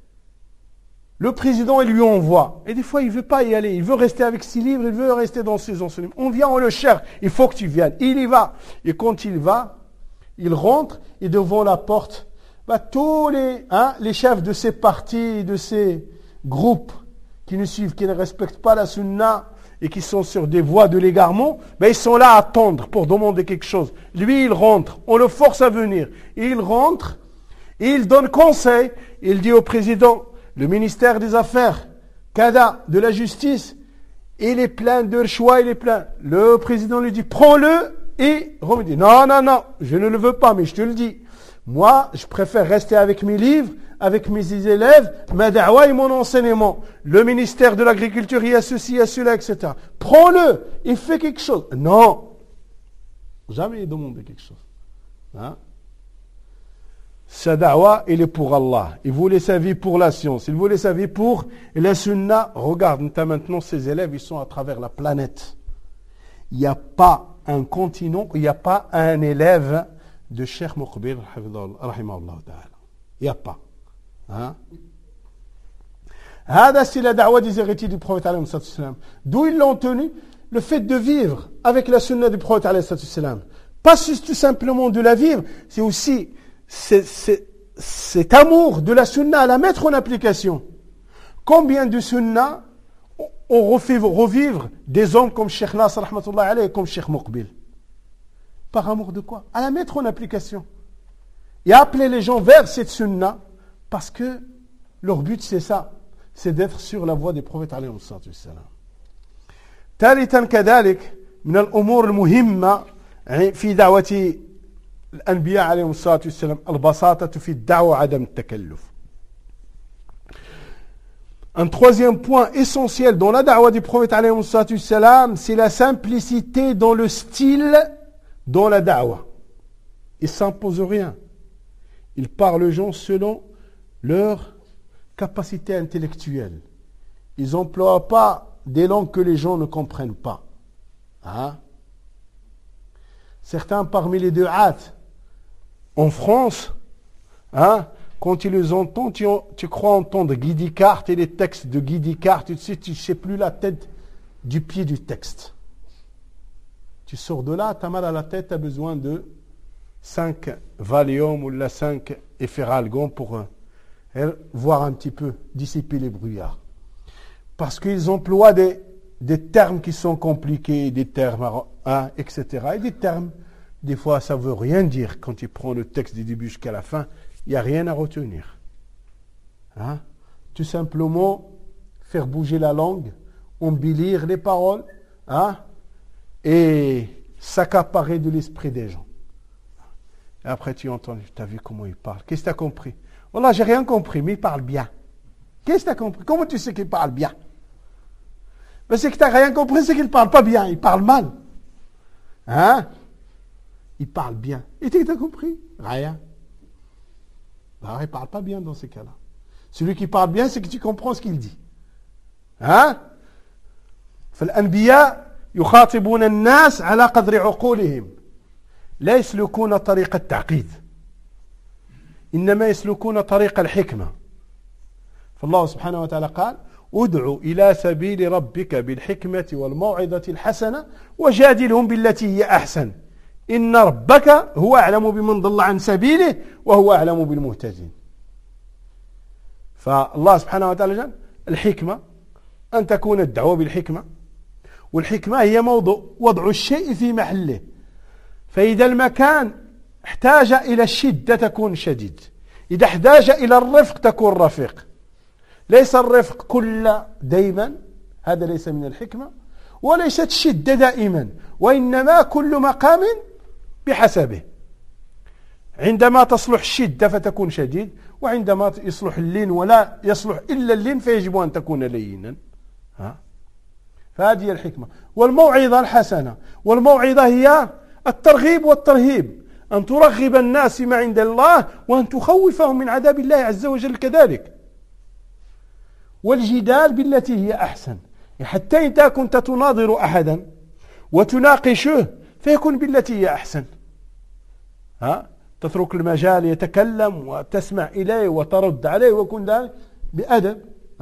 le président, il lui envoie. Et des fois, il ne veut pas y aller. Il veut rester avec ses livres, il veut rester dans ses enseignements. On vient, on le cherche. Il faut que tu viennes. Il y va. Et quand il va, il rentre et devant la porte, tous les chefs de ces partis, de ces groupes qui ne respectent pas la sunna et qui sont sur des voies de l'égarement, ils sont là à attendre pour demander quelque chose. Lui, il rentre. On le force à venir. Et il rentre. Et il donne conseil. Il dit au président, le ministère des Affaires, Kada, de la Justice, il est plein de choix, il est plein. Le président lui dit, prends-le et remet. Non, je ne le veux pas, mais je te le dis. Moi, je préfère rester avec mes livres, avec mes élèves, ma da'wa et mon enseignement. Le ministère de l'Agriculture, il y a ceci, il y a cela, etc. Prends-le et fais quelque chose. Non. Jamais il demande quelque chose. Hein? sa da'wa, il est pour Allah. Il voulait sa vie pour la science. Il voulait sa vie pour la sunna. Regarde, maintenant, ses élèves, ils sont à travers la planète. Il n'y a pas un continent, il n'y a pas un élève de Cheikh Muqbil, rahimahullah ta'ala. Il n'y a pas. Hein? C'est la da'wa des héritiers du prophète alayhi salam. D'où ils l'ont tenu? Le fait de vivre avec la sunna du prophète alayhi salam. Pas tout simplement de la vivre, c'est aussi cet amour de la sunna à la mettre en application. Combien de sunna ont revivre des hommes comme Cheikh Nasr rahmatullah alayhi et comme Cheikh Muqbil? Par amour de quoi? À la mettre en application. Et appeler les gens vers cette sunna parce que leur but c'est ça, c'est d'être sur la voie des prophètes alayhi salam. ثالثا كذلك من الأمور المهمة في دعوة الأنبياء عليهم الصلاة والسلام البساطة في الدعوة وعدم التكلف. Un troisième point essentiel dans la da'wa du prophète alayhi salam, c'est la simplicité dans le style dans la da'wa. Il ne s'impose rien. Il parle aux gens selon leur capacité intellectuelle. Ils n'emploient pas des langues que les gens ne comprennent pas. Hein? Certains parmi les du'at en France, hein, quand tu les entends, tu crois entendre Guy Descartes et les textes de Guy Descartes, tu ne sais plus la tête du pied du texte. Tu sors de là, tu as mal à la tête, tu as besoin de 5 Valium ou la 5 Efferalgan pour voir un petit peu, dissiper les brouillards. Parce qu'ils emploient des termes qui sont compliqués, des termes, hein, etc. Et des termes, des fois, ça ne veut rien dire. Quand tu prends le texte du début jusqu'à la fin, il n'y a rien à retenir. Hein? Tout simplement, faire bouger la langue, embellir les paroles, hein? Et s'accaparer de l'esprit des gens. Et après, tu entends, tu as vu comment il parle. Qu'est-ce que tu as compris? Voilà, j'ai rien compris, mais il parle bien. Qu'est-ce que tu as compris? Comment tu sais qu'il parle bien? Mais c'est que tu n'as rien compris, c'est qu'il ne parle pas bien, il parle mal. Hein? Il parle bien. Et tu as compris? Rien. Alors, il ne parle pas bien dans ces cas-là. Celui qui parle bien, c'est que tu comprends ce qu'il dit. Hein? فالأنبياء يخاطبون الناس على قدر عقولهم لا يسلكون طريق التعقيد إنما يسلكون طريق الحكمة فالله سبحانه وتعالى قال ادع إلى سبيل ربك بالحكمة والموعظة الحسنة وجادلهم بالتي هي أحسن إن ربك هو أعلم بمن ضل عن سبيله وهو أعلم بالمهتدين. فالله سبحانه وتعالى قال الحكمة أن تكون الدعوة بالحكمة والحكمة هي وضع الشيء في محله. فإذا المكان احتاج إلى الشدة تكون شديد، إذا احتاج إلى الرفق تكون رفيق. ليس الرفق كل دائما، هذا ليس من الحكمة، وليست الشدة دائما، وإنما كل مقام بحسبه. عندما تصلح الشدة فتكون شديد، وعندما يصلح اللين ولا يصلح إلا اللين فيجب أن تكون لينا. فهذه الحكمة. والموعظة الحسنة، والموعظة هي الترغيب والترهيب، أن ترغب الناس ما عند الله وأن تخوفهم من عذاب الله عز وجل كذلك. والجدال بالتي هي أحسن، حتى إذا كنت تناظر أحدا وتناقشه فيكون بالتي هي أحسن. تترك المجال يتكلم وتسمع إليه وترد عليه ويكون ذلك بأدب.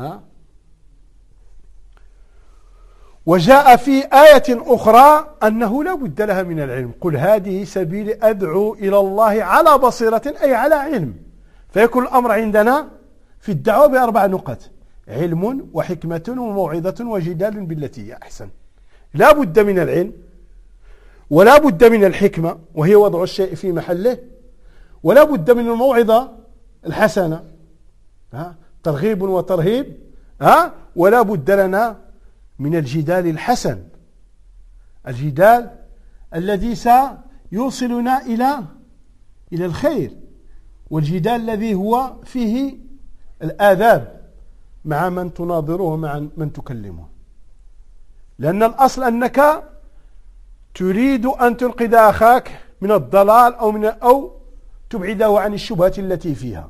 وجاء في آية أخرى أنه لا بد لها من العلم، قل هذه سبيل أدعو إلى الله على بصيرة أي على علم. فيكون الأمر عندنا في الدعوة بأربع نقط: علم وحكمة وموعظة وجدال بالتي هي أحسن. لا بد من العلم، ولا بد من الحكمة وهي وضع الشيء في محله، ولا بد من الموعظة الحسنة، ترغيب وترهيب، ولا بد لنا من الجدال الحسن، الجدال الذي سيوصلنا إلى الخير، والجدال الذي هو فيه الآداب مع من تناظره ومع من تكلمه. لأن الأصل أنك تريد أن تنقذ أخاك من الضلال أو تبعده عن الشبهات التي فيها.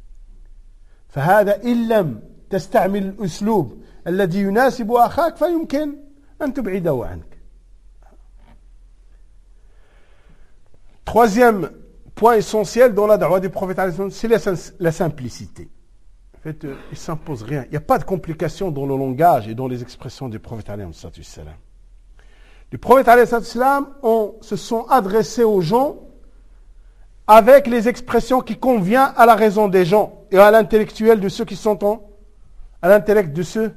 فهذا إن لم تستعمل الأسلوب الذي يناسب أخاك فيمكن أن تبعده عنك. Troisième point essentiel dans la da'wah du prophète, c'est la simplicité. En fait, il ne s'impose rien. Il n'y a pas de complications dans le langage et dans les expressions du prophète. Les prophètes se sont adressés aux gens avec les expressions qui conviennent à la raison des gens et à l'intellectuel de ceux qui sont à l'intellect de ceux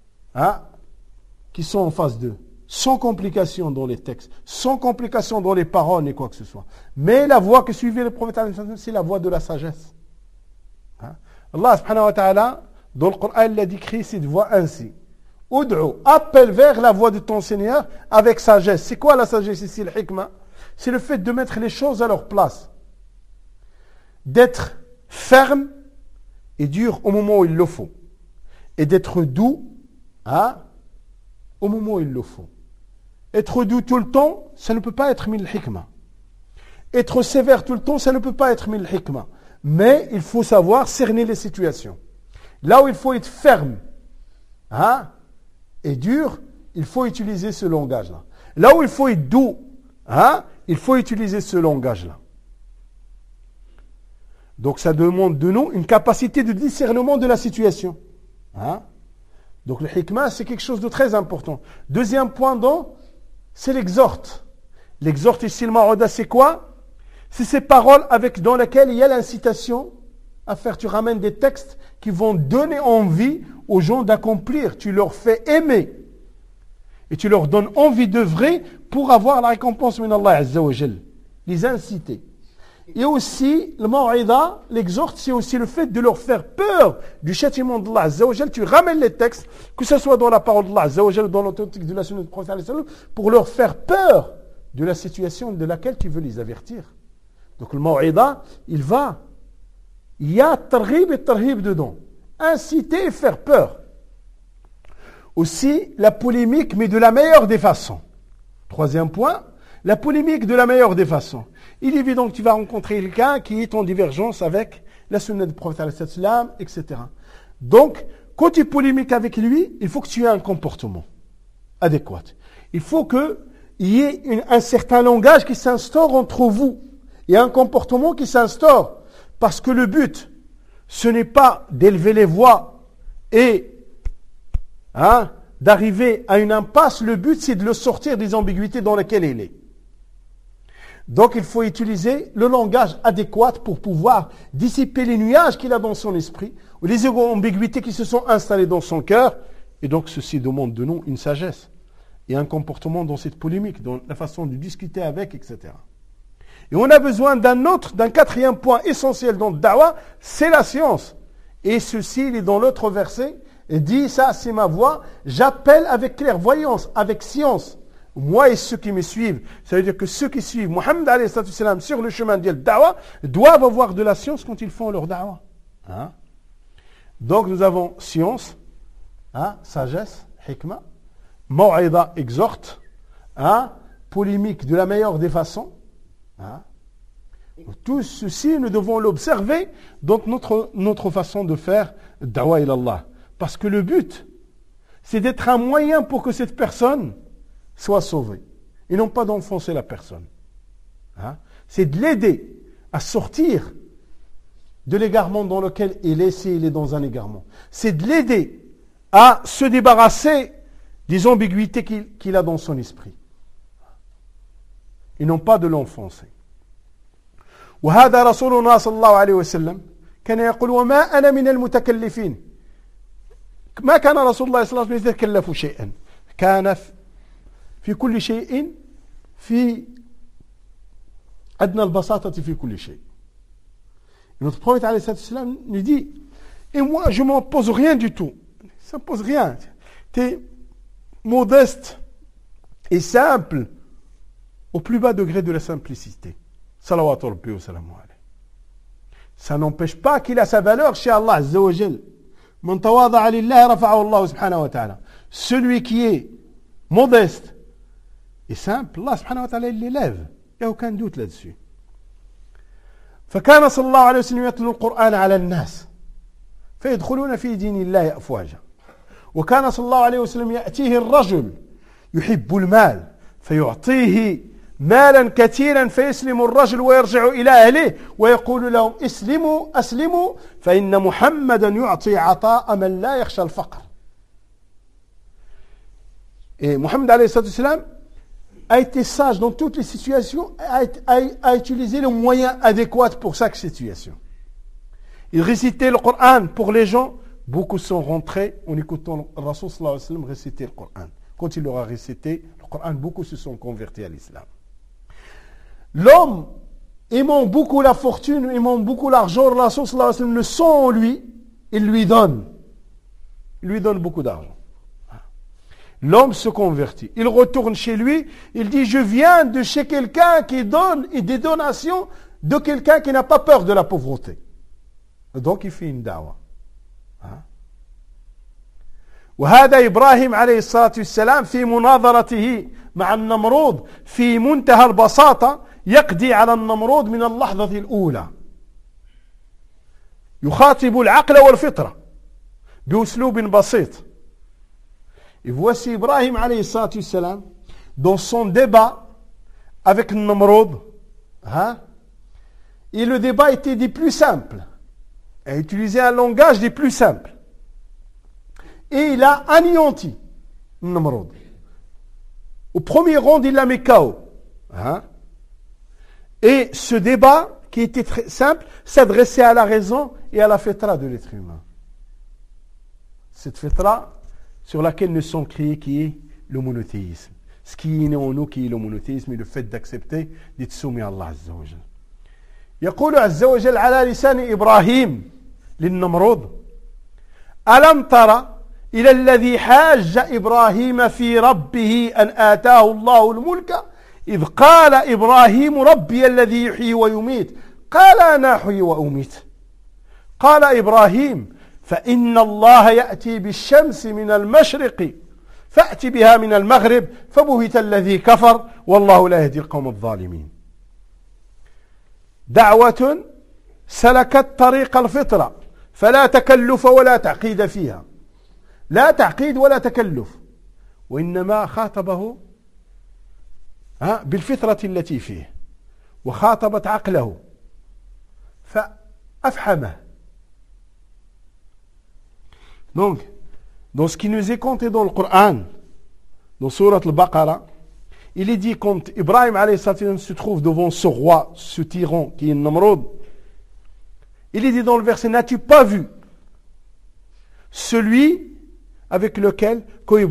qui sont en face d'eux. Sans complications dans les textes, sans complications dans les paroles ni quoi que ce soit. Mais la voie que suivait le prophète, c'est la voie de la sagesse. Allah subhanahu wa ta'ala, dans le Coran, il a décrit cette voie ainsi. Ud'u, appelle vers la voie de ton Seigneur avec sagesse. C'est quoi la sagesse ici, le hikmah? C'est le fait de mettre les choses à leur place. D'être ferme et dur au moment où il le faut. Et d'être doux au moment où il le faut. Être doux tout le temps, ça ne peut pas être min al-hikmah. Être sévère tout le temps, ça ne peut pas être min al-hikmah. Mais il faut savoir cerner les situations. Là où il faut être ferme et dur, il faut utiliser ce langage-là. Là où il faut être doux, il faut utiliser ce langage-là. Donc ça demande de nous une capacité de discernement de la situation. Donc le hikmah, c'est quelque chose de très important. Deuxième point, c'est l'exhorte. L'exhorte ici, le ma'ouda, c'est quoi? C'est ces paroles dans lesquelles il y a l'incitation à faire. Tu ramènes des textes qui vont donner envie aux gens d'accomplir. Tu leur fais aimer. Et tu leur donnes envie d'œuvrer pour avoir la récompense min Allah Azza wa Jal. Les inciter. Et aussi, le ma'ouda, l'exhorte, c'est aussi le fait de leur faire peur du châtiment d'Allah Azza wa Jal. Tu ramènes les textes, que ce soit dans la parole d'Allah Azza wa Jal ou dans l'authentique de la sunna du prophète, pour leur faire peur de la situation de laquelle tu veux les avertir. Donc le ma'ouda, il y a targhib et tarhib dedans. Inciter et faire peur. Aussi, la polémique, mais de la meilleure des façons. Troisième point, la polémique de la meilleure des façons. Il est évident que tu vas rencontrer quelqu'un qui est en divergence avec la sunna du prophète, etc. Donc, quand tu polémiques avec lui, il faut que tu aies un comportement adéquat. Il faut qu'il y ait un certain langage qui s'instaure entre vous. Il y a un comportement qui s'instaure. Parce que le but, ce n'est pas d'élever les voix et d'arriver à une impasse. Le but, c'est de le sortir des ambiguïtés dans lesquelles il est. Donc, il faut utiliser le langage adéquat pour pouvoir dissiper les nuages qu'il a dans son esprit, ou les ambiguïtés qui se sont installées dans son cœur. Et donc, ceci demande de nous une sagesse et un comportement dans cette polémique, dans la façon de discuter avec, etc. Et on a besoin d'un quatrième point essentiel dans le da'wah, c'est la science. Et ceci, il est dans l'autre verset, et dit, ça c'est ma voix, j'appelle avec clairvoyance, avec science. Moi et ceux qui me suivent, ça veut dire que ceux qui suivent Mohammed alayhi salam sur le chemin de da'wah doivent avoir de la science quand ils font leur da'wah. Donc nous avons science, sagesse, hikmah, maw'ida, exhorte, polémique de la meilleure des façons. Tout ceci, nous devons l'observer dans notre façon de faire da'wah ilallah. Parce que le but, c'est d'être un moyen pour que cette personne soit sauvée. Et non pas d'enfoncer la personne. C'est de l'aider à sortir de l'égarement dans lequel il est, s'il est dans un égarement. C'est de l'aider à se débarrasser des ambiguïtés qu'il a dans son esprit. Et non pas de l'enfoncer. وهذا رسولنا صلى الله عليه وسلم كان يقول وما أنا من المتكلفين. ما كان رسول الله صلى الله عليه وسلم يتكلف شيئا. كان في كل شيء في أدنى البساطة في كل شيء. Notre prophète عليه الصلاة والسلام nous dit, et moi je ne m'impose rien du tout. Ça ne pose rien. Tu es modeste et simple au plus bas degré de la simplicité. Salawatu rabbi wa salamu alayhi. Ça n'empêche pas qu'il a sa valeur chez Allah Azza wa Jal. Man tawada'a lillahi rafa'ahu Allah subhanahu wa ta'ala. Celui qui est modeste et simple, Allah subhanahu wa ta'ala il l'élève. Il n'y a aucun doute là-dessus. فكان صلى الله عليه وسلم يتلو القرآن على الناس فيدخلون في دين الله أفواجا. وكان صلى الله عليه وسلم يأتيه الرجل يحب المال فيعطيه مالا كثيرا فيسلم الرجل ويرجع إلى أهله ويقول لهم أسلموا فإن محمدا يعطي عطاء من لا يخشى الفقر. Et Mohammed alayhi salam a été sage dans toutes les situations, a utilisé le moyen adéquat pour chaque situation. Il récitait le Coran pour les gens. Beaucoup sont rentrés en écoutant le Rasul sallallahu alayhi wa sallam réciter le Coran. Quand il aura récité le Coran, beaucoup se sont convertis à l'islam. L'homme aimant beaucoup la fortune, aimant beaucoup l'argent, le Rasul sallallahu alayhi wa sallam le sent en lui, il lui donne. Il lui donne beaucoup d'argent. L'homme se convertit. Il retourne chez lui. Il dit, je viens de chez quelqu'un qui donne des donations de quelqu'un qui n'a pas peur de la pauvreté. Donc il fait une da'wa. وهذا إبراهيم عليه الصلاة والسلام في مناظرته مع النمرود في منتهى البساطة يقضي على النمرود من اللحظة الأولى. يخاطب العقل والفطرة بأسلوب بسيط. Et voici Ibrahim alayhi salatu wassalam dans son débat avec Namrud. Et le débat était des plus simples. Il a utilisé un langage des plus simples. Et il a anéanti Namrud. Au premier round, il l'a mis KO. Et ce débat, qui était très simple, s'adressait à la raison et à la fitra de l'être humain. Cette fitra sur laquelle nous sommes créés, qui est le monothéisme. Ce qui est né en nous, qui est le monothéisme, et le fait d'accepter d'être soumis à Allah Azza wa Jal. يقول عز وجل على لسان إبراهيم للنمرود ألم ترى إلى الذي حاج إبراهيم في ربه أن آتاه الله الملك إذ قال إبراهيم ربي الذي يحيي ويميت قال أنا أحيي وأميت قال إبراهيم فإن الله يأتي بالشمس من المشرق فأت بها من المغرب فبهت الذي كفر والله لا يهدي القوم الظالمين. دعوة سلكت طريق الفطرة فلا تكلف ولا تعقيد فيها. لا تعقيد ولا تكلف، وإنما خاطبه بالفطرة التي فيه وخاطبت عقله فأفحمه. Donc, dans ce qui nous est conté dans le Coran, dans Surat al-Baqarah, il est dit quand Ibrahim alayhi salam se trouve devant ce roi, ce tyran qui est Namrud, il est dit dans le verset, n'as-tu pas vu celui avec lequel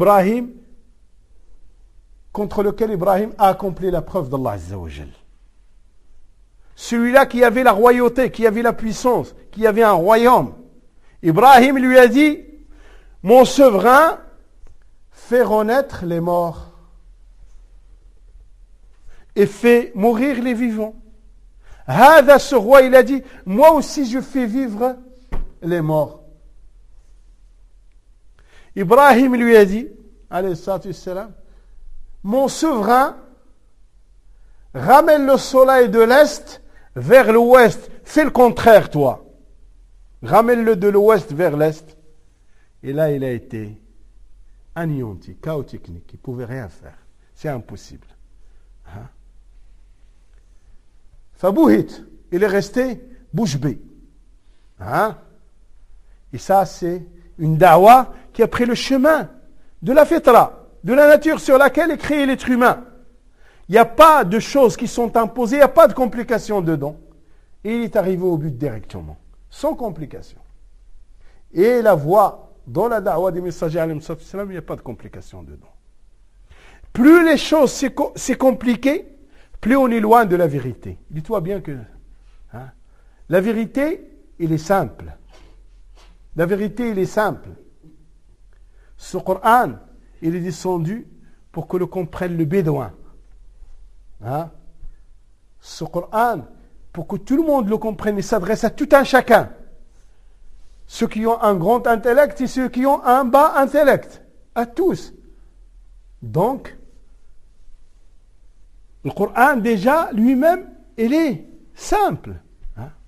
contre lequel Ibrahim a accompli la preuve d'Allah Azza wa Jal. Celui-là qui avait la royauté, qui avait la puissance, qui avait un royaume. Ibrahim lui a dit, mon souverain fait renaître les morts et fait mourir les vivants. Hada, ce roi, il a dit, moi aussi je fais vivre les morts. Ibrahim lui a dit, alayhi salatu wassalam, mon souverain ramène le soleil de l'est vers l'ouest. Fais le contraire, toi. Ramène-le de l'ouest vers l'est. Et là, il a été anéanti, chaos technique. Il ne pouvait rien faire. C'est impossible. Fabouhit, il est resté bouche bée. Et ça, c'est une da'wa qui a pris le chemin de la fitra, de la nature sur laquelle est créé l'être humain. Il n'y a pas de choses qui sont imposées, il n'y a pas de complications dedans. Et il est arrivé au but directement, sans complications. Et la voie dans la da'wa des messagers, il n'y a pas de complications dedans. Plus les choses c'est compliqué, plus on est loin de la vérité. Dis-toi bien que la vérité, il est simple. La vérité, il est simple. Ce Coran, il est descendu pour que le comprenne le bédouin. Ce Coran, pour que tout le monde le comprenne, il s'adresse à tout un chacun. Ceux qui ont un grand intellect et ceux qui ont un bas intellect. À tous. Donc, le Coran déjà lui-même, il est simple.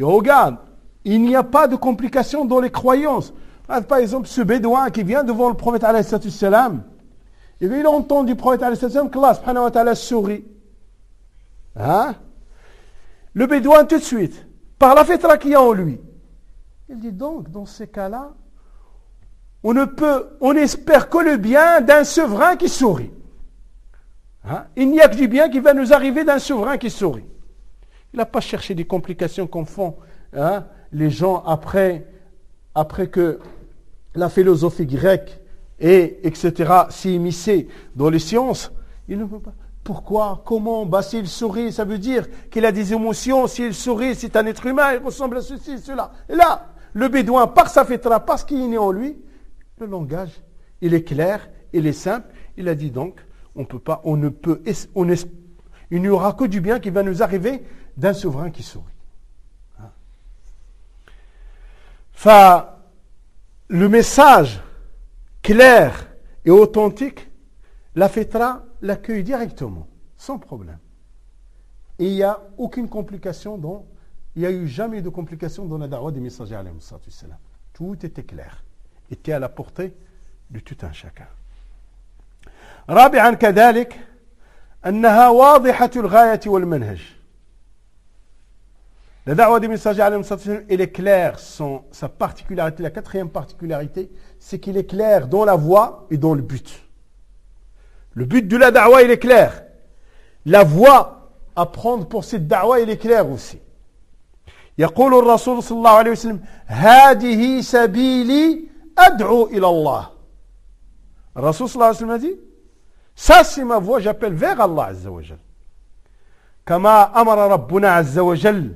Et regarde, il n'y a pas de complications dans les croyances. Par exemple, ce bédouin qui vient devant le prophète alayhi salam, il a entendu du prophète alayhi salam qu'Allah subhanahu wa ta'ala sourit. Hein? Le bédouin tout de suite, par la fitra qu'il y a en lui, il dit donc, dans ces cas-là, on espère que le bien d'un souverain qui sourit. Hein? Il n'y a que du bien qui va nous arriver d'un souverain qui sourit. Il n'a pas cherché des complications qu'on font les gens après que la philosophie grecque etc. s'est immiscée dans les sciences. Il ne peut pas. Pourquoi? Comment? S'il sourit, ça veut dire qu'il a des émotions. S'il sourit, c'est un être humain, il ressemble à ceci, cela. Et là, le bédouin, par sa fitra, parce qu'il est né en lui, le langage, il est clair, il est simple. Il a dit donc, il n'y aura que du bien qui va nous arriver d'un souverain qui sourit. Le message clair et authentique, la fitra l'accueille directement, sans problème. Et il n'y a aucune complication il n'y a eu jamais de complication dans la da'wah des messagers alayhi salam. Tout était clair, était à la portée de tout un chacun. رابعا كذلك أنها واضحة الغاية والمنهج. La da'wah des messagers alayhi salam, elle est claire. Sa particularité, la quatrième particularité, c'est qu'il est clair dans la voie et dans le but. Le but de la da'wah, il est clair. La voie à prendre pour cette da'wah, il est clair aussi. يقول الرسول صلى الله عليه وسلم هذه سبيلي أدعو إلى الله. الرسول صلى الله عليه وسلم a dit, ça c'est ma voie, j'appelle vers Allah عز وجل. كما أمر ربنا عز وجل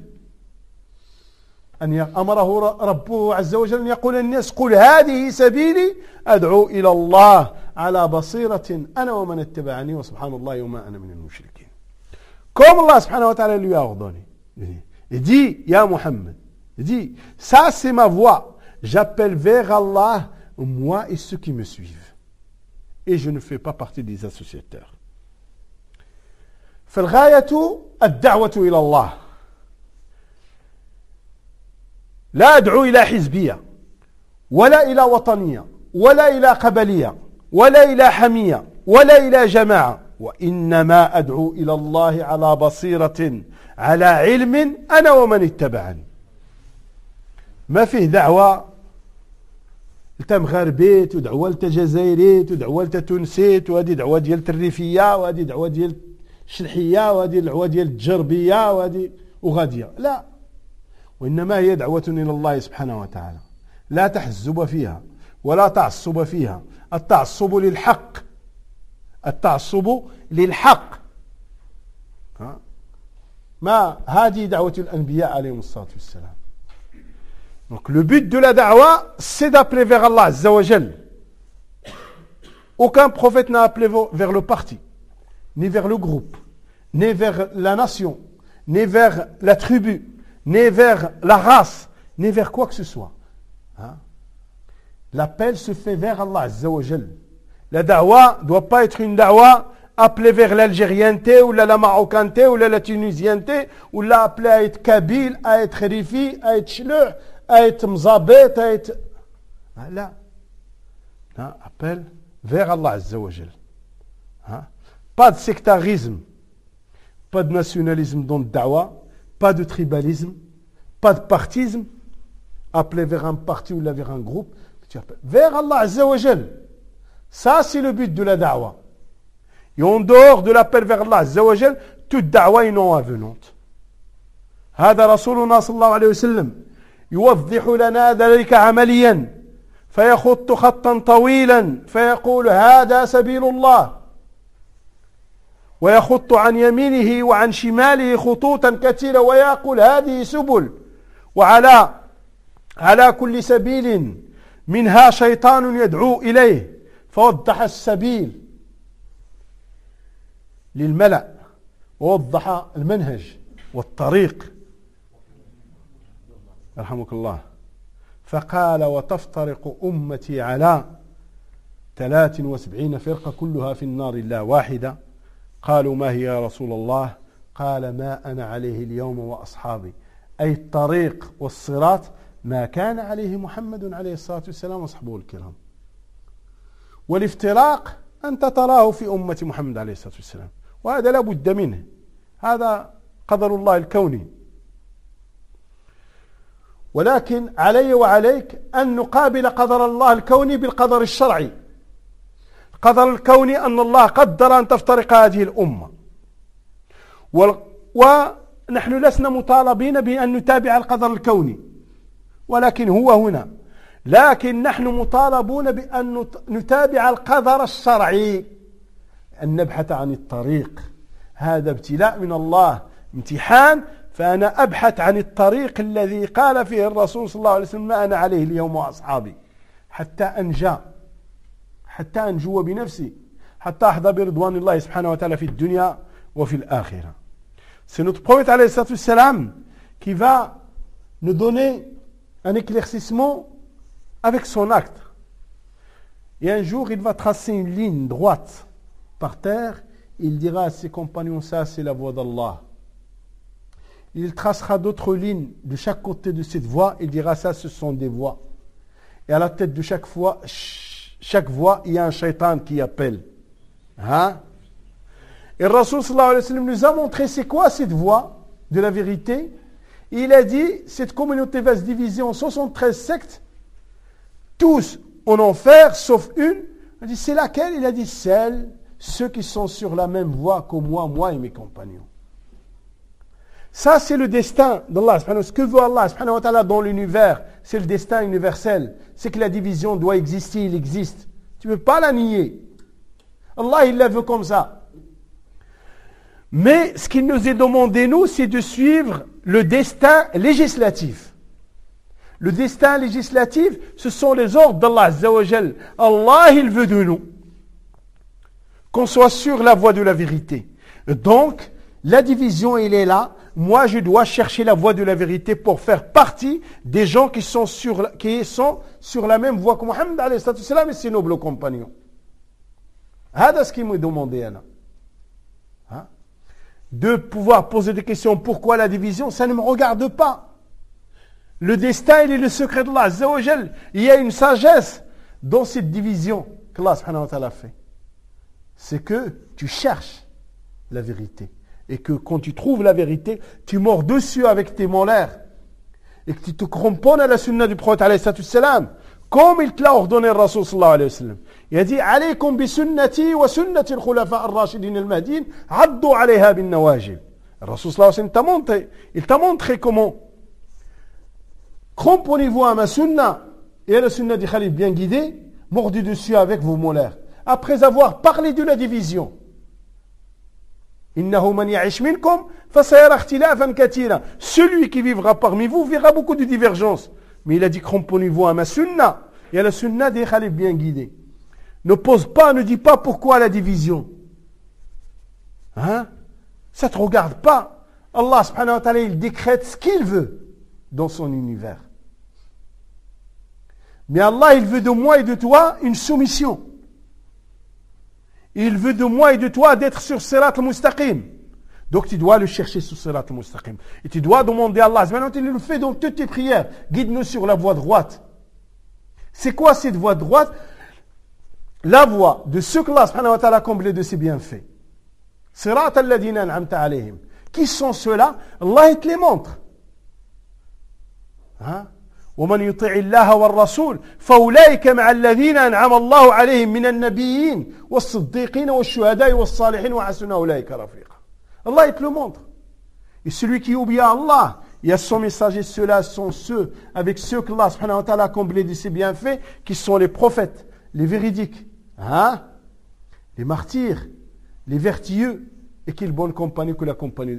أمره ربه عز وجل أن يقول الناس قل هذه سبيلي أدعو إلى الله على بصيرة أنا ومن اتبعني وسبحان الله وما أنا من المشركين. Comme Allah subhanahu wa ta'ala lui a ordonné. Il dit, Ya Muhammad, il dit, ça c'est ma voie, j'appelle vers Allah, moi et ceux qui me suivent. Et je ne fais pas partie des associateurs. فالغاية الدعوة إلى الله. لا أدعو إلى حزبية ولا إلى وطنية ولا إلى قبلية ولا إلى حمية ولا إلى جماعة وإنما أدعو إلى الله على بصيرة على علم أنا ومن اتبعني. ما فيه دعوة انت مغاربيت ودعوة انت جزائريت ودعوة انت تونسيت وهذه دعوة ديال التريفية وهذه دعوة ديال الشلحية وهذه دعوة ديال الجربية وهذه وغادية. لا، وإنما هي دعوة إلى الله سبحانه وتعالى، لا تحزب فيها ولا تعصب فيها. التعصب للحق، التعصب للحق. ما هذه دعوة الأنبياء عليهم الصلاة والسلام. Donc le but de la da'wah, c'est d'appeler vers Allah Azza wa Jal. Aucun prophète n'a appelé vers le parti, ni vers le groupe, ni vers la nation, ni vers la tribu, ni vers la race, ni vers quoi que ce soit. L'appel se fait vers Allah Azza wa Jal. La da'wah ne doit pas être une da'wah appelée vers l'algérienté, ou la marocanté, ou la tunisienté, ou la appelée à être kabyle, à être rifi, à être chleuh, à être mzabet, à être... Là. Appel vers Allah Azza wa Jal. Pas de sectarisme, pas de nationalisme dans le da'wah, pas de tribalisme, pas de partisme, appelé vers un parti ou vers un groupe, tu appelles vers Allah Azza wa Jal. Ça, c'est le but de la da'wah. Et en dehors de l'appel vers Allah Azza wa Jal, toute da'wah est non avenante. هذا رسولنا صلى الله عليه وسلم يوضح لنا ذلك عمليا فيخط خطا طويلا فيقول هذا سبيل الله ويخط عن يمينه وعن شماله خطوطا كثيرة ويقول هذه سبل على كل سبيل منها شيطان يدعو إليه فوضح السبيل للملأ ووضح المنهج والطريق رحمك الله فقال وتفترق أمتي على 73 فرقة كلها في النار إلا واحدة قالوا ما هي يا رسول الله قال ما أنا عليه اليوم وأصحابي أي الطريق والصراط ما كان عليه محمد عليه الصلاة والسلام وصحبه الكرام. والافتراق أنت تراه في أمة محمد عليه الصلاة والسلام، وهذا لا بد منه، هذا قدر الله الكوني. ولكن علي وعليك أن نقابل قدر الله الكوني بالقدر الشرعي. القدر الكوني أن الله قدر أن تفترق هذه الأمة، ونحن لسنا مطالبين بأن نتابع القدر الكوني، ولكن هو هنا، لكن نحن مطالبون بأن نتابع القدر الشرعي، أن نبحث عن الطريق. هذا ابتلاء من الله، امتحان، فأنا أبحث عن الطريق الذي قال فيه الرسول صلى الله عليه وسلم ما أنا عليه اليوم وأصحابي، حتى أنجو بنفسي، حتى أحظى برضوان الله سبحانه وتعالى في الدنيا وفي الآخرة. C'est notre prophète alayhi salatu wassalam qui va nous donner un éclaircissement avec son acte. Et un jour, il va tracer une ligne droite par terre. Il dira à ses compagnons, ça c'est la voie d'Allah. Il tracera d'autres lignes de chaque côté de cette voie. Il dira, ça ce sont des voies. Et à la tête de chaque voie, il y a un shaitan qui appelle. Hein? Et le Rasul sallallahu alayhi wa sallam nous a montré c'est quoi cette voie de la vérité. Il a dit, cette communauté va se diviser en 73 sectes, tous en enfer, sauf une. Il a dit, c'est laquelle? Il a dit, ceux qui sont sur la même voie que moi et mes compagnons. Ça, c'est le destin d'Allah. Ce que veut Allah subhanahu wa ta'ala dans l'univers, c'est le destin universel. C'est que la division doit exister, il existe. Tu ne peux pas la nier. Allah, il la veut comme ça. Mais ce qu'il nous est demandé, nous, c'est de suivre le destin législatif. Le destin législatif, ce sont les ordres d'Allah Azza wa Jal. Allah, il veut de nous qu'on soit sur la voie de la vérité. Donc, la division, elle est là. Moi, je dois chercher la voie de la vérité pour faire partie des gens qui sont sur la même voie que Mohammed alayhi salatu wassalam et ses nobles compagnons. C'est ce qu'il m'a demandé, Anna. De pouvoir poser des questions, pourquoi la division, ça ne me regarde pas. Le destin, il est le secret d'Allah Azza wa Jal. Il y a une sagesse dans cette division qu'Allah subhanahu wa ta'ala fait. C'est que tu cherches la vérité. Et que quand tu trouves la vérité, tu mords dessus avec tes molaires. Et que tu te cramponnes à la sunna du prophète alayhi salatu wassalam. Comme il te l'a ordonné le Rasul sallallahu alayhi wa sallam. Il a dit, alaykum bi sunnati wa sunnati al-khulafa ar-rashidin al-mahdin, addu alayha bin nawajib. Le Rasul sallallahu alayhi wa sallam il t'a montré comment. Cramponnez-vous à ma sunna et à la sunna des khalifes bien guidés, mordez dessus avec vos molaires. Après avoir parlé de la division. Innahu man ya'ish minkum fasayara ikhtilafan katira. Celui qui vivra parmi vous verra beaucoup de divergences. Mais il a dit cramponnez-vous à ma sunna et à la sunna des khalifes bien guidés. Ne dis pas pourquoi la division. Hein? Ça te regarde pas. Allah subhanahu wa ta'ala, il décrète ce qu'il veut dans son univers. Mais Allah, il veut de moi et de toi une soumission. Il veut de moi et de toi d'être sur Sirat al-Mustaqim. Donc tu dois le chercher sur Sirat al-Mustaqim. Et tu dois demander à Allah, il le fait dans toutes tes prières. Guide-nous sur la voie droite. C'est quoi cette voie droite? La voie de ceux que Allah subhanahu wa ta'ala a comblé de ses bienfaits. Sirat alladhina an'amta alayhim. Qui sont ceux-là? Allah, il te les montre. Hein? ومن يطع الله والرسول فأولئك مع الذين أنعم الله عليهم من النبيين والصديقين والشهداء والصالحين وحسن أولئك رفيقا. Allah, il te le montre. Et celui qui obéit à Allah et à son messager, ceux-là sont ceux avec ceux que Allah subhanahu wa ta'ala a comblé de ses bienfaits, qui sont les prophètes, les véridiques, hein? Les martyrs, les vertueux, et quelle bonne compagnie que la compagnie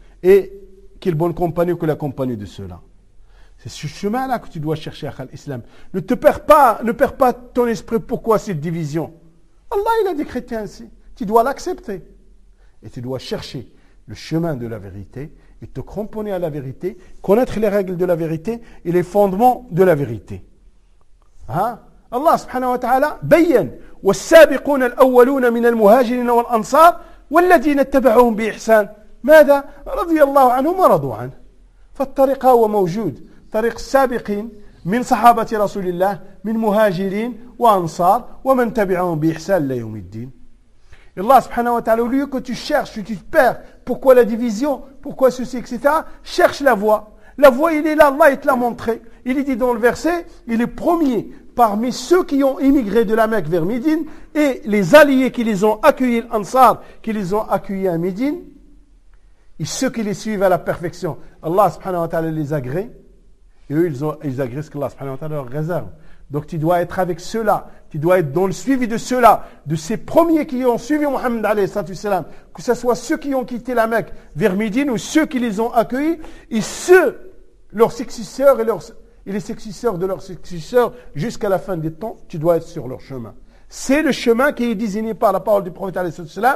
de ceux-là. C'est ce chemin-là que tu dois chercher à l'islam. Ne perds pas ton esprit. Pourquoi cette division? Allah, il a décrété ainsi. Tu dois l'accepter. Et tu dois chercher le chemin de la vérité et te cramponner à la vérité, connaître les règles de la vérité et les fondements de la vérité. Hein? Allah subhanahu wa ta'ala بيّن والسابقون الأولون من المهاجرين والأنصار والذين اتبعوهم بإحسان ماذا رضي الله عنهم ورضوا عنه. فالطريق هو موجود طريق السابقين من صحابة رسول الله من مهاجرين وأنصار ومن تبعهم بإحسان إلى يوم الدين. Et Allah subhanahu wa ta'ala, au lieu que tu cherches, que tu te perds, pourquoi la division, pourquoi ceci, etc., cherche la voie. La voie, il est là, Allah, il te l'a montré. Il est dit dans le verset, il est premier parmi ceux qui ont immigré de la Mecque vers Médine et les alliés qui les ont accueillis, l'Ansar, qui les ont accueillis à Médine, et ceux qui les suivent à la perfection. Allah subhanahu wa ta'ala les agrée, et eux, ils agrée ce qu'Allah subhanahu wa ta'ala leur réserve. Donc tu dois être avec ceux-là, tu dois être dans le suivi de ceux-là, de ces premiers qui ont suivi Mohammed alayhi salam, que ce soit ceux qui ont quitté la Mecque vers Médine ou ceux qui les ont accueillis, et ceux, leurs successeurs et les successeurs de leurs successeurs jusqu'à la fin des temps, tu dois être sur leur chemin. C'est le chemin qui est désigné par la parole du prophète alayhi salam,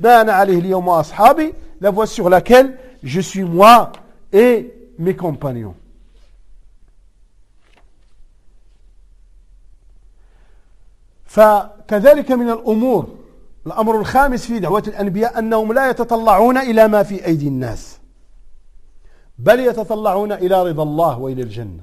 la voie sur laquelle je suis moi et mes compagnons. فكذلك من الأمر الخامس في دعوة الأنبياء أنهم لا يتطلعون إلى ما في أيدي الناس بل يتطلعون إلى رضا الله وإلى الجنة.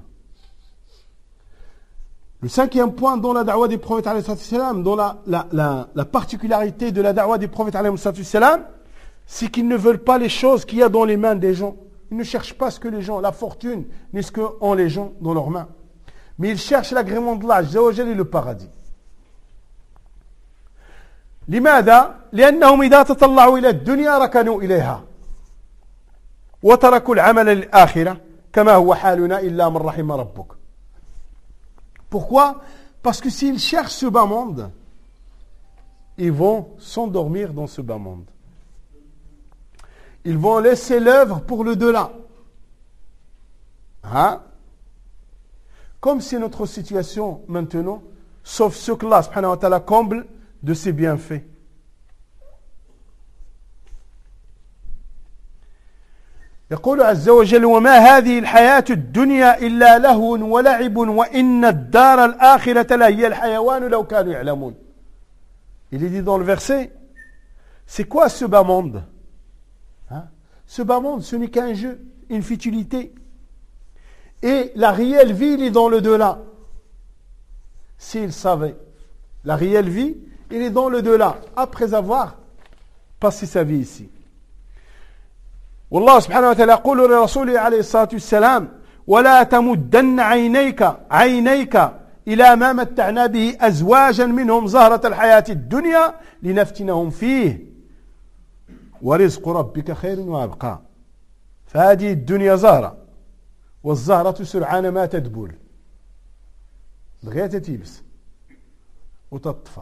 Le cinquième point dans la da'wah du prophète alayhi salam, dans la particularité de la da'wah du prophète alayhi salam, c'est qu'ils ne veulent pas les choses qu'il y a dans les mains des gens. Ils ne cherchent pas ce que les gens, la fortune, ni ce qu'ont les gens dans leurs mains. Mais ils cherchent l'agrément de Allah Azza wa Jalla et le paradis. لماذا؟ لأنهم إذا تطلعوا إلى الدنيا ركنوا إليها وتركوا العمل للآخرة كما هو حالنا إلا من رحم ربك. Pourquoi? Parce que s'ils cherchent ce bas monde, ils vont s'endormir dans ce bas monde. Ils vont laisser l'œuvre pour le delà. Hein? Comme c'est notre situation maintenant, sauf ce que Allah subhanahu wa ta'ala comble de ses bienfaits. يقول عز وجل وما هذه الحياة الدنيا إلا لهو ولعب وإن الدار الآخرة لهي الحيوان لو كانوا يعلمون. Il est dit dans le verset, c'est quoi ce bas monde? Hein? Ce bas monde, ce n'est qu'un jeu, une futilité. Et la réelle vie, il est dans le delà. S'ils savaient, la réelle vie, il est dans le delà, après avoir passé sa vie ici. والله سبحانه وتعالى يقول لرسوله عليه الصلاة والسلام ولا تمدن عينيك إلى ما متعنا به أزواجا منهم زهرة الحياة الدنيا لنفتنهم فيه ورزق ربك خير وأبقى. فهذه الدنيا زهرة والزهرة سرعان ما تدبل دغيا تتيبس وتطفى.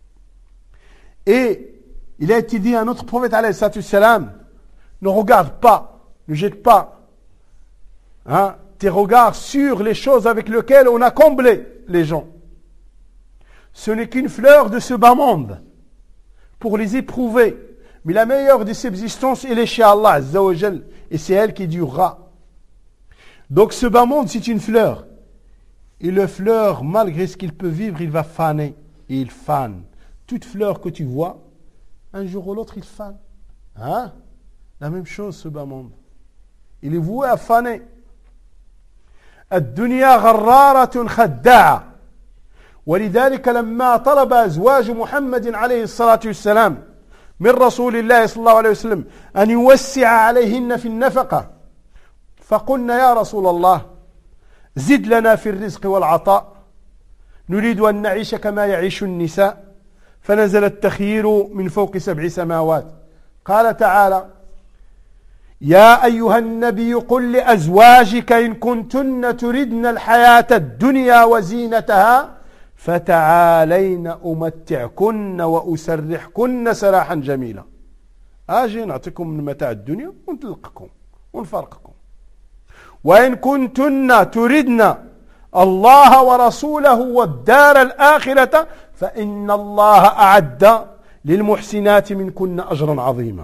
Et il a été dit à notre prophète alayhi salam, ne regarde pas, ne jette pas tes regards sur les choses avec lesquelles on a comblé les gens. Ce n'est qu'une fleur de ce bas monde pour les éprouver. Mais la meilleure de subsistances, elle est chez Allah Azza wa Jal, et c'est elle qui durera. Donc ce bas monde, c'est une fleur. Et le fleur, malgré ce qu'il peut vivre, il va faner. Et il fane. Toute fleur que tu vois, un jour ou l'autre, il fane. Hein? La même chose, ce bas monde. Il est voué à faner. الدنيا غرارة خداعة. ولذلك لما طلب أزواج محمد عليه الصلاة والسلام من رسول الله صلى الله عليه وسلم أن يوسع عليهن في النفقة فقلنا يا رسول الله زد لنا في الرزق والعطاء نريد أن نعيش كما يعيش النساء فنزل التخيير من فوق 7 سماوات. قال تعالى يا أيها النبي قل لأزواجك إن كنتن تردن الحياة الدنيا وزينتها فتعالين أمتعكن وأسرحكن سراحا جميلا. أجي نعطيكم من متاع الدنيا ونطلقكم ونفرقكم. وإن كنتن تردن الله ورسوله والدار الآخرة فإن الله أعد للمحسنات منكن أجرا عظيما.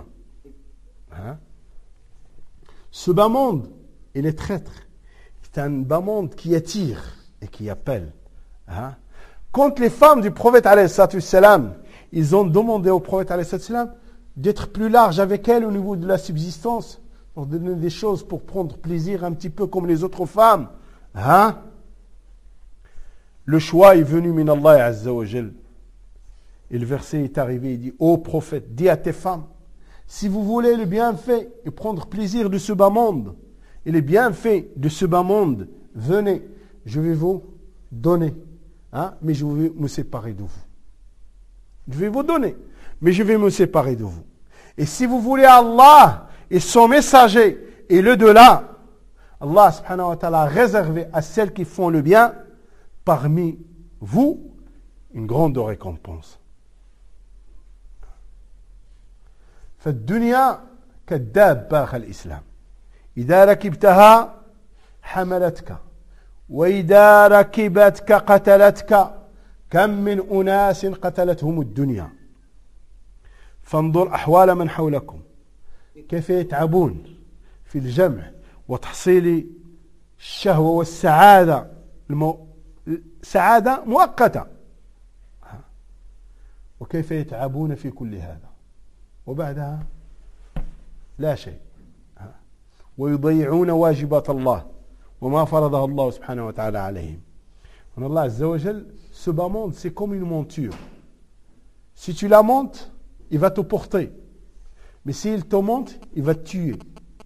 Ce bas monde, il est traître. C'est un bas monde qui attire et qui appelle. Quand les femmes du prophète alayhi salam, ils ont demandé au prophète alayhi salam d'être plus large avec elles au niveau de la subsistance, leur donner des choses pour prendre plaisir un petit peu comme les autres femmes. Hein? Le choix est venu min Allah Azza wa Jal. Et le verset est arrivé, il dit, ô prophète, dis à tes femmes, si vous voulez le bienfait et prendre plaisir de ce bas monde, et les bienfaits de ce bas monde, venez, je vais vous donner, hein, mais je vais me séparer de vous. Je vais vous donner, mais je vais me séparer de vous. Et si vous voulez Allah et son messager et le delà, Allah subhanahu wa ta'ala a réservé à celles qui font le bien parmi vous une grande récompense. فالدنيا كالدابة أخي الإسلام إذا ركبتها حملتك وإذا ركبتك قتلتك كم من أناس قتلتهم الدنيا فانظر أحوال من حولكم كيف يتعبون في الجمع وتحصيل الشهوة والسعادة سعادة مؤقتة وكيف يتعبون في كل هذا وبعدها لا شيء ويضيعون واجبات الله وما فرضه الله سبحانه وتعالى عليهم. Allah Azza wa Jal, ce bas monde, c'est comme une monture. Si tu la montes, il va te porter. Mais s'il te monte, il va te tuer.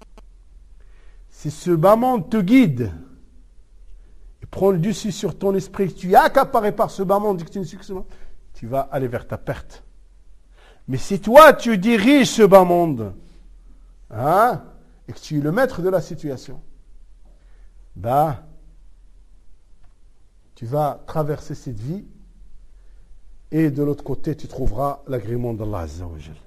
Si ce bas monde te guide, et prend le dessus sur ton esprit, que tu es accaparé par ce bas monde, que tu vas aller vers ta perte. Mais si toi, tu diriges ce bas monde, hein, et que tu es le maître de la situation, bah, tu vas traverser cette vie et de l'autre côté, tu trouveras l'agrément d'Allah Azza wa Jal.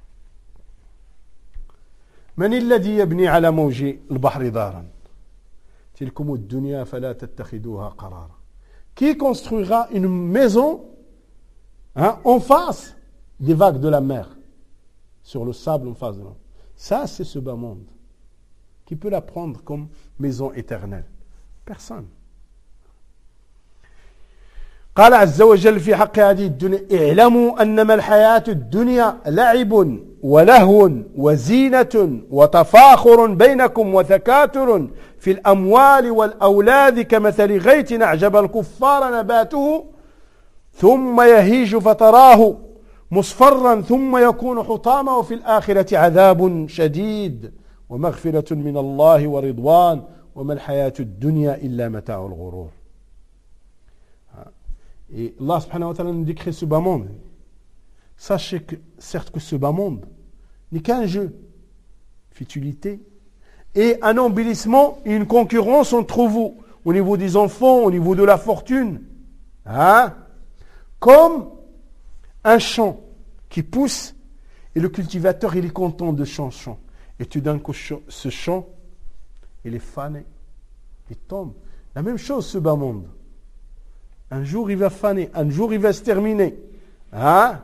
من الذي يبني على موج البحر دارا تلكم الدنيا فلا تتخذوها قرارا. Qui construira une maison, hein, en face des vagues de la mer, sur le sable en face de l'eau? Ça, c'est ce bas monde. Qui peut la prendre comme maison éternelle? Personne. قال عز وجل في حق هذه الدنيا اعلموا أنما الحياة الدنيا لعب ولهو وزينة وتفاخر بينكم وتكاثر في الأموال والأولاد كمثل غيث أعجب الكفار نباته ثم يهيج فتراه مصفرا ثم يكون حطاما وفي الآخرة عذاب شديد ومغفرة من الله ورضوان وما الحياة الدنيا إلا متاع الغرور. Et Allah subhanahu wa ta'ala nous décrit ce bas monde. Sachez que, certes que ce bas monde n'est qu'un jeu, futilité, et un embellissement et une concurrence entre vous, au niveau des enfants, au niveau de la fortune. Hein? Comme un champ qui pousse, et le cultivateur, il est content de son champ. Et tout d'un coup, ce champ, il est fané, il tombe. La même chose, ce bas monde. Un jour, il va faner. Un jour, il va se terminer. Hein?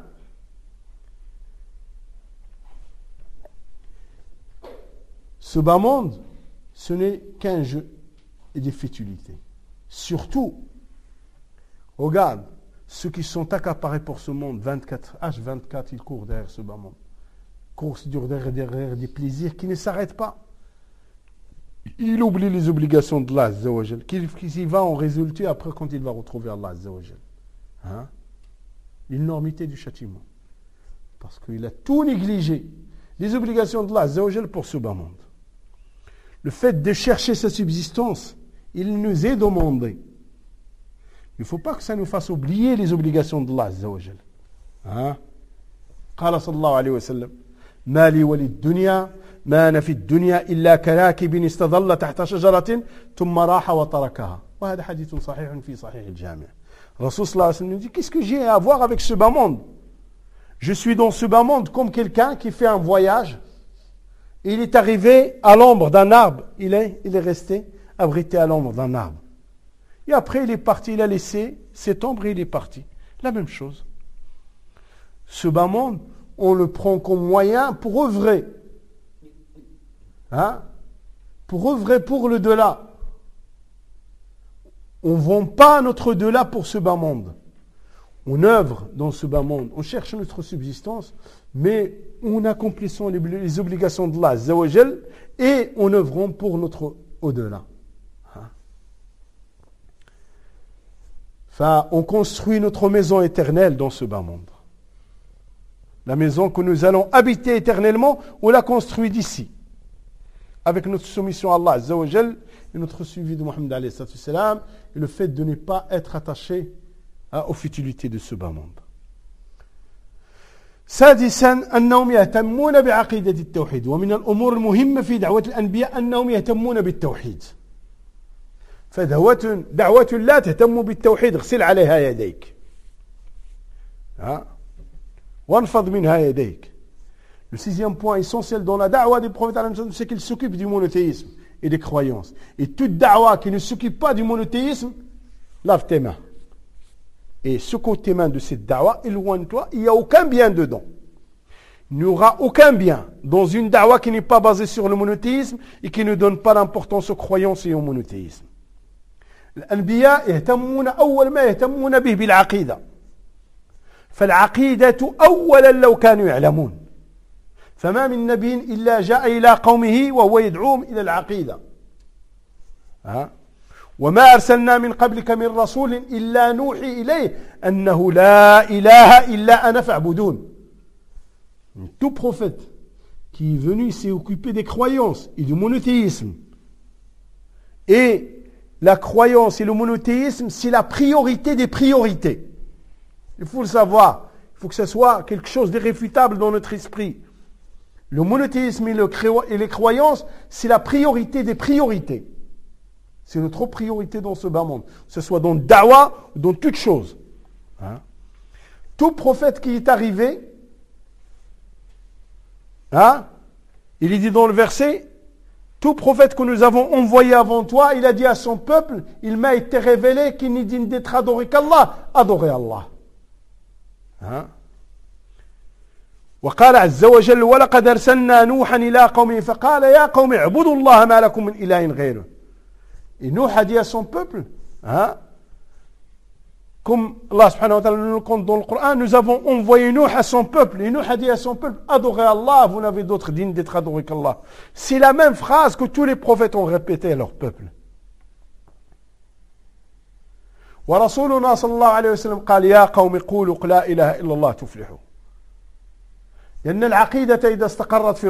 Ce bas monde, ce n'est qu'un jeu et des futilités. Surtout, regarde, ceux qui sont accaparés pour ce monde, 24, ils courent derrière ce bas monde. Courent derrière des plaisirs qui ne s'arrêtent pas. Il oublie les obligations de Allah Azza wa Jal, qui va en résulter après quand il va retrouver Allah Azza wa Jal. Hein? L'énormité du châtiment. Parce qu'il a tout négligé. Les obligations de Allah Azza wa Jal pour ce bas monde. Le fait de chercher sa subsistance, il nous est demandé. Il ne faut pas que ça nous fasse oublier les obligations de Allah Azza wa Jal. Hein? قال صلى الله عليه وسلم ما لي وللدنيا ما أنا في الدنيا إلا كراكب استظل تحت شجرة ثم راح وتركها. وهذا حديث صحيح في صحيح الجامع. Rasul sallallahu alayhi wa sallam dit, qu'est-ce que j'ai à voir avec ce bas monde? Je suis dans ce bas monde comme quelqu'un qui fait un voyage. Il est arrivé à l'ombre d'un arbre. Il est resté abrité à l'ombre d'un arbre. Et après, il est parti, il a laissé cette ombre et il est parti. La même chose. Ce bas monde, on le prend comme moyen pour œuvrer. Hein? Pour œuvrer pour le delà. On ne vend pas notre delà pour ce bas monde. on œuvre dans ce bas monde, on cherche notre subsistance, mais en accomplissant les obligations d'Allah Azza wa Jal et en œuvrant pour notre au-delà. Enfin, on construit notre maison éternelle dans ce bas monde. La maison que nous allons habiter éternellement, on la construit d'ici. Avec notre soumission à Allah Azza wa Jal et notre suivi de Mohammed alayhi salam et le fait de ne pas être attaché aux futilités de ce bas monde. سادسا أنهم يهتمون بعقيدة التوحيد ومن الأمور المهمة في دعوة الأنبياء أنهم يهتمون بالتوحيد فدعوة لا تهتم بالتوحيد اغسل عليها يديك وانفض منها يديك. Le sixième point essentiel dans la da'wa des prophètes, c'est qu'ils s'occupent du monothéisme et des croyances. Et toute da'wa qui ne s'occupe pas du monothéisme, lave tes mains. Et secoue tes mains de cette da'wa, éloigne-toi, il n'y a aucun bien dedans. Il n'y aura aucun bien dans une da'wa qui n'est pas basée sur le monothéisme et qui ne donne pas d'importance aux croyances et au monothéisme. الأنبياء يهتمون أول ما يهتمون به بالعقيدة. فالعقيدة أولا لو كانوا يعلمون. فما من نبي إلا جاء إلى قومه وهو يدعوهم إلى العقيدة. وما أرسلنا من قبلك من رسول إلا نوحي إليه أنه لا إله إلا أنا فاعبدون. Tout prophète qui est venu s'est occupé des croyances et du monothéisme. Et la croyance et le monothéisme, c'est la priorité des priorités. Il faut le savoir. Il faut que ce soit quelque chose d'irréfutable dans notre esprit. Le monothéisme et les croyances, c'est la priorité des priorités. C'est notre priorité dans ce bas monde. Que ce soit dans le da'wa ou dans toute chose. Tout prophète qui est arrivé, il est dit dans le verset, tout prophète que nous avons envoyé avant toi, il a dit à son peuple, il m'a été révélé qu'il n'est digne d'être adoré qu'Allah, adorez Allah. وقال عز وجل ولقد أرسلنا نوحا إلى قومه فقال يا قوم اعبدوا الله ما لكم من إله غيره. Et Nuh a dit à son peuple, comme Allah subhanahu wa ta'ala nous le compte dans le Coran, nous avons envoyé Nuh à son peuple. Et Nuh a dit à son peuple, adorez Allah, vous n'avez d'autre digne d'être adoré qu'Allah. C'est la même phrase que tous les prophètes ont répété à leur peuple. ورسولنا صلى الله عليه وسلم قال يا قوم قولوا لا إله إلا الله تفلحوا. لأن العقيدة إذا استقرت في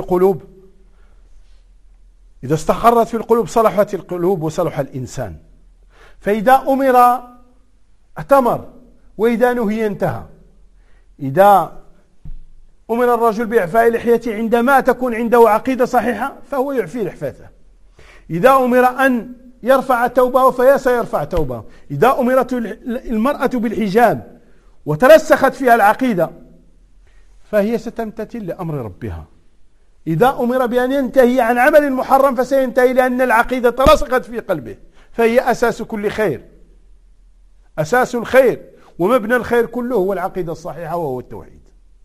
القلوب صلحت القلوب وصلح الإنسان. فإذا أمر أتمر وإذا نهي انتهى. إذا أمر الرجل بإعفاء لحيته عندما تكون عنده عقيدة صحيحة فهو يعفي لحفته. إذا أمر أن يرفع توبه فسيرفع توبه. إذا أمرت المرأة بالحجاب وترسخت فيها العقيدة فهي ستمتثل لأمر ربها. إذا أمر بأن ينتهي عن عمل محرم فسينتهي لأن العقيدة ترسخت في قلبه فهي أساس كل خير. أساس الخير ومبنى الخير كله هو العقيدة الصحيحة وهو التوحيد.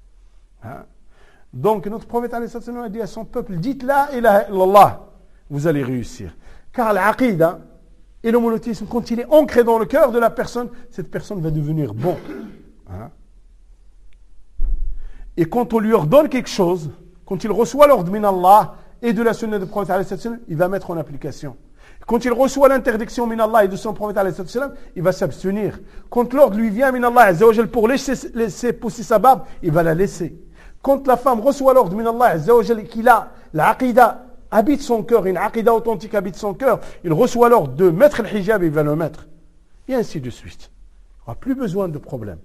Donc notre prophète a dit à son peuple, dites la ilaha illallah, vous allez réussir. Car l'aqida et le monothéisme, quand il est ancré dans le cœur de la personne, cette personne va devenir bon. Et quand on lui ordonne quelque chose, quand il reçoit l'ordre min Allah et de la sunna du prophète, il va mettre en application. Quand il reçoit l'interdiction min Allah et de son prophète, il va s'abstenir. Quand l'ordre lui vient min Allah pour laisser pousser sa barbe, il va la laisser. Quand la femme reçoit l'ordre min Allah et qu'il a l'aqida habite son cœur, une aqida authentique habite son cœur, il reçoit l'ordre de mettre le hijab et il va le mettre. Et ainsi de suite. Il n'aura plus besoin de problème.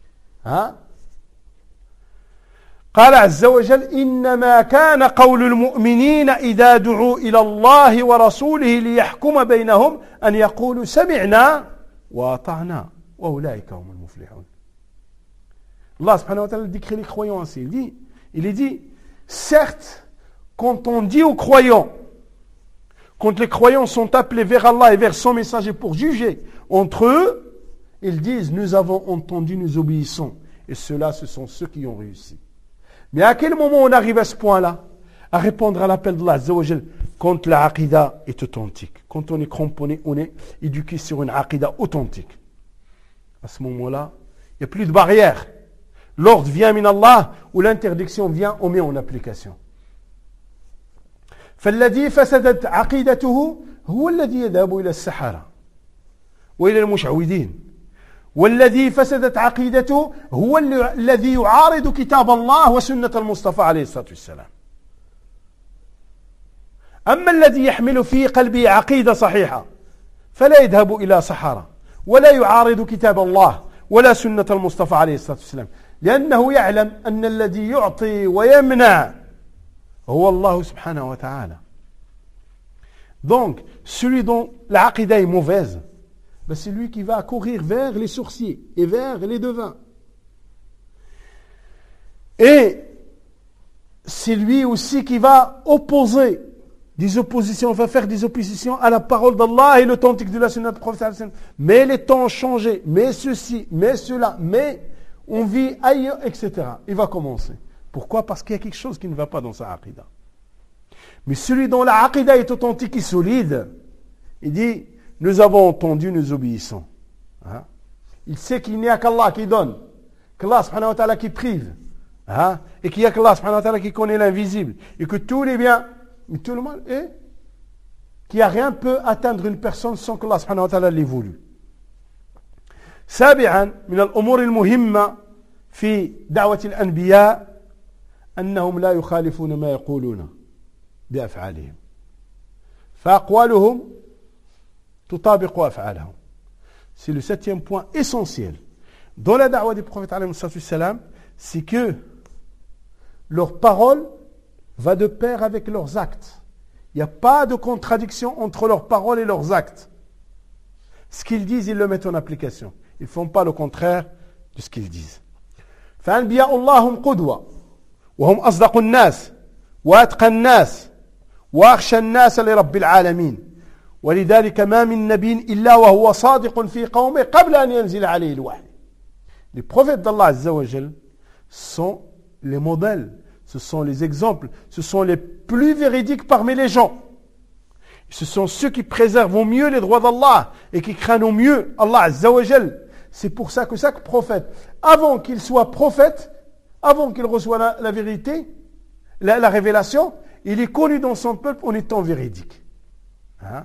قال عز وجل إنما كان قول المؤمنين إذا دعوا إلى الله ورسوله ليحكم بينهم أن يقولوا سمعنا وأطعنا وأولئك هم المفلحون. Allah subhanahu wa ta'ala décrit les croyants ainsi. Il dit, certes, quand on dit aux croyants, quand les croyants sont appelés vers Allah et vers son messager pour juger entre eux, ils disent, nous avons entendu, nous obéissons. Et ceux-là, ce sont ceux qui ont réussi. Mais à quel moment on arrive à ce point-là? À répondre à l'appel d'Allah Azza wa Jal quand la aqida est authentique. Quand on est cramponné, on est éduqué sur une aqida authentique. À ce moment-là, Il n'y a plus de barrière. L'ordre vient min Allah ou l'interdiction vient, on met en application. فالذي فسدت عقيدته هو الذي يذهب إلى السحرة وإلى المشعوذين والذي فسدت عقيدته هو الذي يعارض كتاب الله وسنة المصطفى عليه الصلاة والسلام. أما الذي يحمل في قلبه عقيدة صحيحة فلا يذهب إلى سحرة ولا يعارض كتاب الله ولا سنة المصطفى عليه الصلاة والسلام لأنه يعلم أن الذي يعطي ويمنع هو الله سبحانه وتعالى. Donc, celui dont la aqidah est mauvaise, ben c'est lui qui va courir vers les sorciers et vers les devins. Et c'est lui aussi qui va opposer des oppositions, va faire des oppositions à la parole d'Allah et l'authentique de la sunna du prophète. Mais les temps ont changé, mais ceci, mais cela, mais on vit ailleurs, etc. Il va commencer. Pourquoi? Parce qu'il y a quelque chose qui ne va pas dans sa aqidah. Mais celui dont la aqidah est authentique et solide, il dit, nous avons entendu, nous obéissons. Hein? Il sait qu'il n'y a qu'Allah qui donne, qu'Allah subhanahu wa ta'ala qui prive, hein? Et qu'il n'y a qu'Allah subhanahu wa ta'ala qui connaît l'invisible, et que tous les biens, et tout le mal est, qu'il n'y a rien peut atteindre une personne sans qu'Allah subhanahu wa ta'ala l'ait voulu. سابعا من الأمور المهمة في دعوة الأنبياء أنهم لا يخالفون ما يقولون بأفعالهم فأقوالهم تطابق أفعالهم. C'est le septième point essentiel dans la da'wah du prophète alayhi salam, c'est que leur parole va de pair avec leurs actes. Il n'y a pas de contradiction entre leurs paroles et leurs actes. Ce qu'ils disent, ils le mettent en application. Ils ne font pas le contraire de ce qu'ils disent. فأنبياء الله هم قدوة وهم أصدق الناس وأتقى الناس وأخشى الناس لرب العالمين ولذلك ما من نبي إلا وهو صادق في قومه قبل أن ينزل عليه الوحي. Les prophètes d'Allah Azza wa Jal sont les modèles, ce sont les exemples, ce sont les plus véridiques parmi les gens. Ce sont ceux qui préservent au mieux les droits d'Allah et qui craignent au mieux Allah Azza wa Jal. C'est pour ça que chaque prophète, avant qu'il soit prophète, avant qu'il reçoive la vérité, la révélation, il est connu dans son peuple en étant véridique. Hein?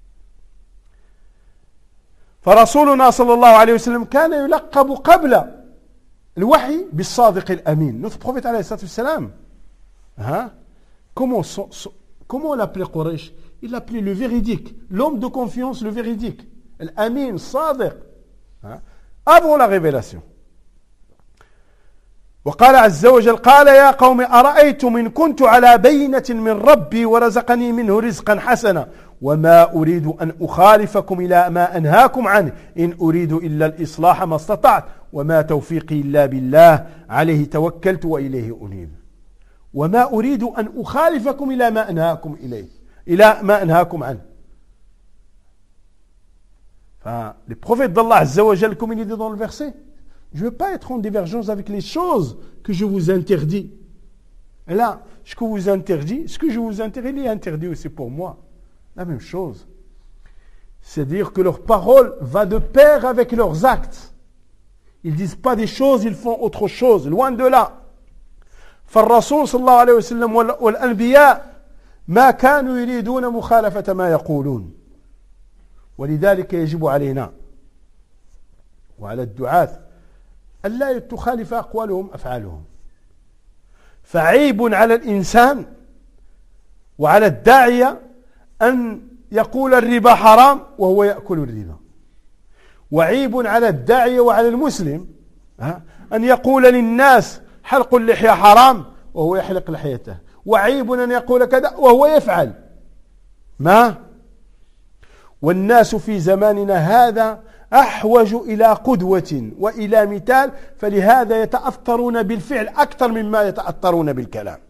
فرسولنا صلى الله عليه وسلم كان يلقب قبل الوحي بالصادق الأمين. Notre prophète عليه الصلاة والسلام, hein? Comment l'appelait Quraysh? Il l'appelait le véridique, l'homme de confiance, le véridique. Al-Amin, Sadiq. Hein? Avant la révélation. وقال عز وجل قال يا قوم أرأيتم إن كنت على بينة من ربي ورزقني منه رزقا حسنا وما أريد أن أخالفكم إلى ما أنهاكم عنه إن أريد إلا الإصلاح ما استطعت وما توفيقي إلا بالله عليه توكلت وإليه أنيب. وما أريد أن أخالفكم إلى ما أنهاكم إليه إلى ما أنهاكم عنه. Les prophètes d'Allah Azza wa Jal, comme il est dit dans le verset, je ne veux pas être en divergence avec les choses que je vous interdis. Et là, ce que vous interdis, ce que je vous interdis, il est interdit aussi pour moi. La même chose. C'est-à-dire que leur parole va de pair avec leurs actes. Ils ne disent pas des choses, ils font autre chose. Loin de là. فالرسول صلى الله عليه وسلم والأنبياء ما كانوا يريدون مخالفة ما يقولون. ولذلك يجب علينا وعلى الدعاة ألا تخالف أقوالهم أفعالهم. فعيب على الإنسان وعلى الداعية أن يقول الربا حرام وهو يأكل الربا. وعيب على الداعية وعلى المسلم أن يقول للناس حلق اللحية حرام وهو يحلق لحيته. وعيب أن يقول كذا وهو يفعل ما. والناس في زماننا هذا أحوج إلى قدوة وإلى مثال فلهذا يتأثرون بالفعل أكثر مما يتأثرون بالكلام.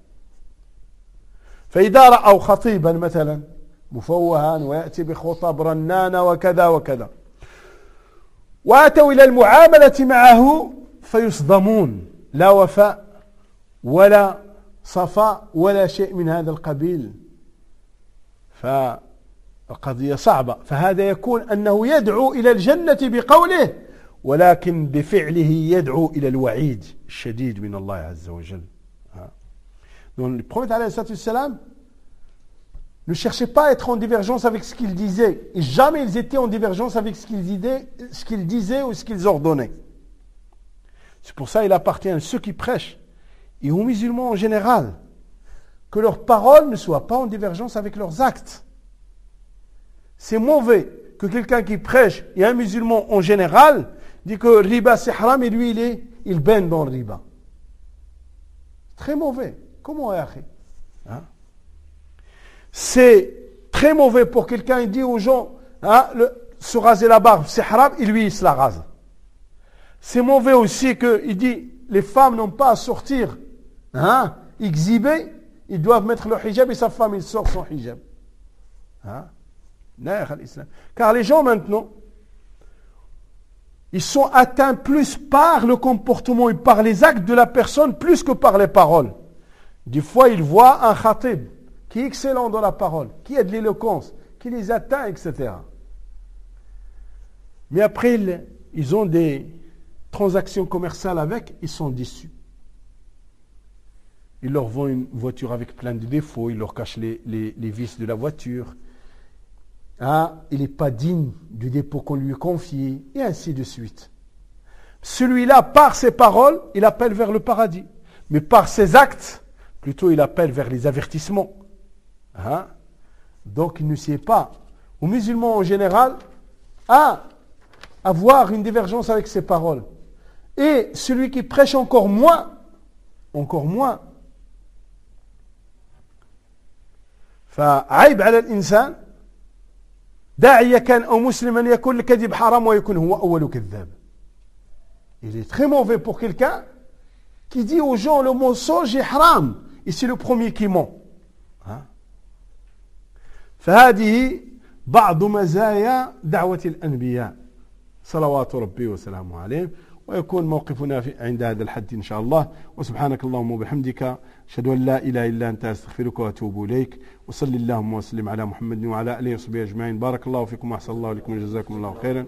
فإذا رأوا خطيبا مثلا مفوها ويأتي بخطب رنانة وكذا وكذا وأتوا إلى المعاملة معه فيصدمون لا وفاء ولا صفاء ولا شيء من هذا القبيل. فالقضية صعبة. فهذا يكون أنه يدعو إلى الجنة بقوله ولكن بفعله يدعو إلى الوعيد الشديد من الله عز وجل. Donc le prophète alayhi salam ne cherchait pas à être en divergence avec ce qu'il disait. Et jamais ils étaient en divergence avec ce qu'ils disaient ou ce qu'ils ordonnaient. C'est pour ça qu'il appartient à ceux qui prêchent et aux musulmans en général que leurs paroles ne soient pas en divergence avec leurs actes. C'est mauvais que quelqu'un qui prêche et un musulman en général dit que riba c'est haram et lui il baigne dans le riba. Très mauvais. Comment est-ce hein? C'est très mauvais pour quelqu'un qui dit aux gens se raser la barbe c'est haram et lui il se la rase. C'est mauvais aussi qu'il dit les femmes n'ont pas à sortir exhiber, ils doivent mettre le hijab et sa femme il sort son hijab. Car les gens maintenant ils sont atteints plus par le comportement et par les actes de la personne plus que par les paroles. Des fois ils voient un khatib qui est excellent dans la parole, qui a de l'éloquence, qui les atteint, etc. Mais après ils ont des transactions commerciales avec, ils sont déçus. Ils leur vendent une voiture avec plein de défauts, ils leur cachent les vices de la voiture. Il n'est pas digne du dépôt qu'on lui a confié, et ainsi de suite. Celui-là, par ses paroles, il appelle vers le paradis. Mais par ses actes, plutôt il appelle vers les avertissements. Donc il ne sait pas, aux musulmans en général, à avoir une divergence avec ses paroles. Et celui qui prêche encore moins, فعيب على الإنسان داعية كان أو مسلما يكون الكذب حرام ويكون هو أول كذاب. Il est très mauvais pour quelqu'un qui dit aux gens le mensonge est haram et c'est le premier qui ment. فهذه بعض مزايا دعوة الأنبياء صلوات ربي وسلامه عليهم. ويكون موقفنا عند هذا الحد إن شاء الله. وسبحانك اللهم وبحمدك أشهد أن لا إله إلا أنت أستغفرك وأتوب إليك. وصلي اللهم وسلم على محمد وعلى آله وصحبه أجمعين. بارك الله فيكم وأحسن الله إليكم وجزاكم الله خيرا.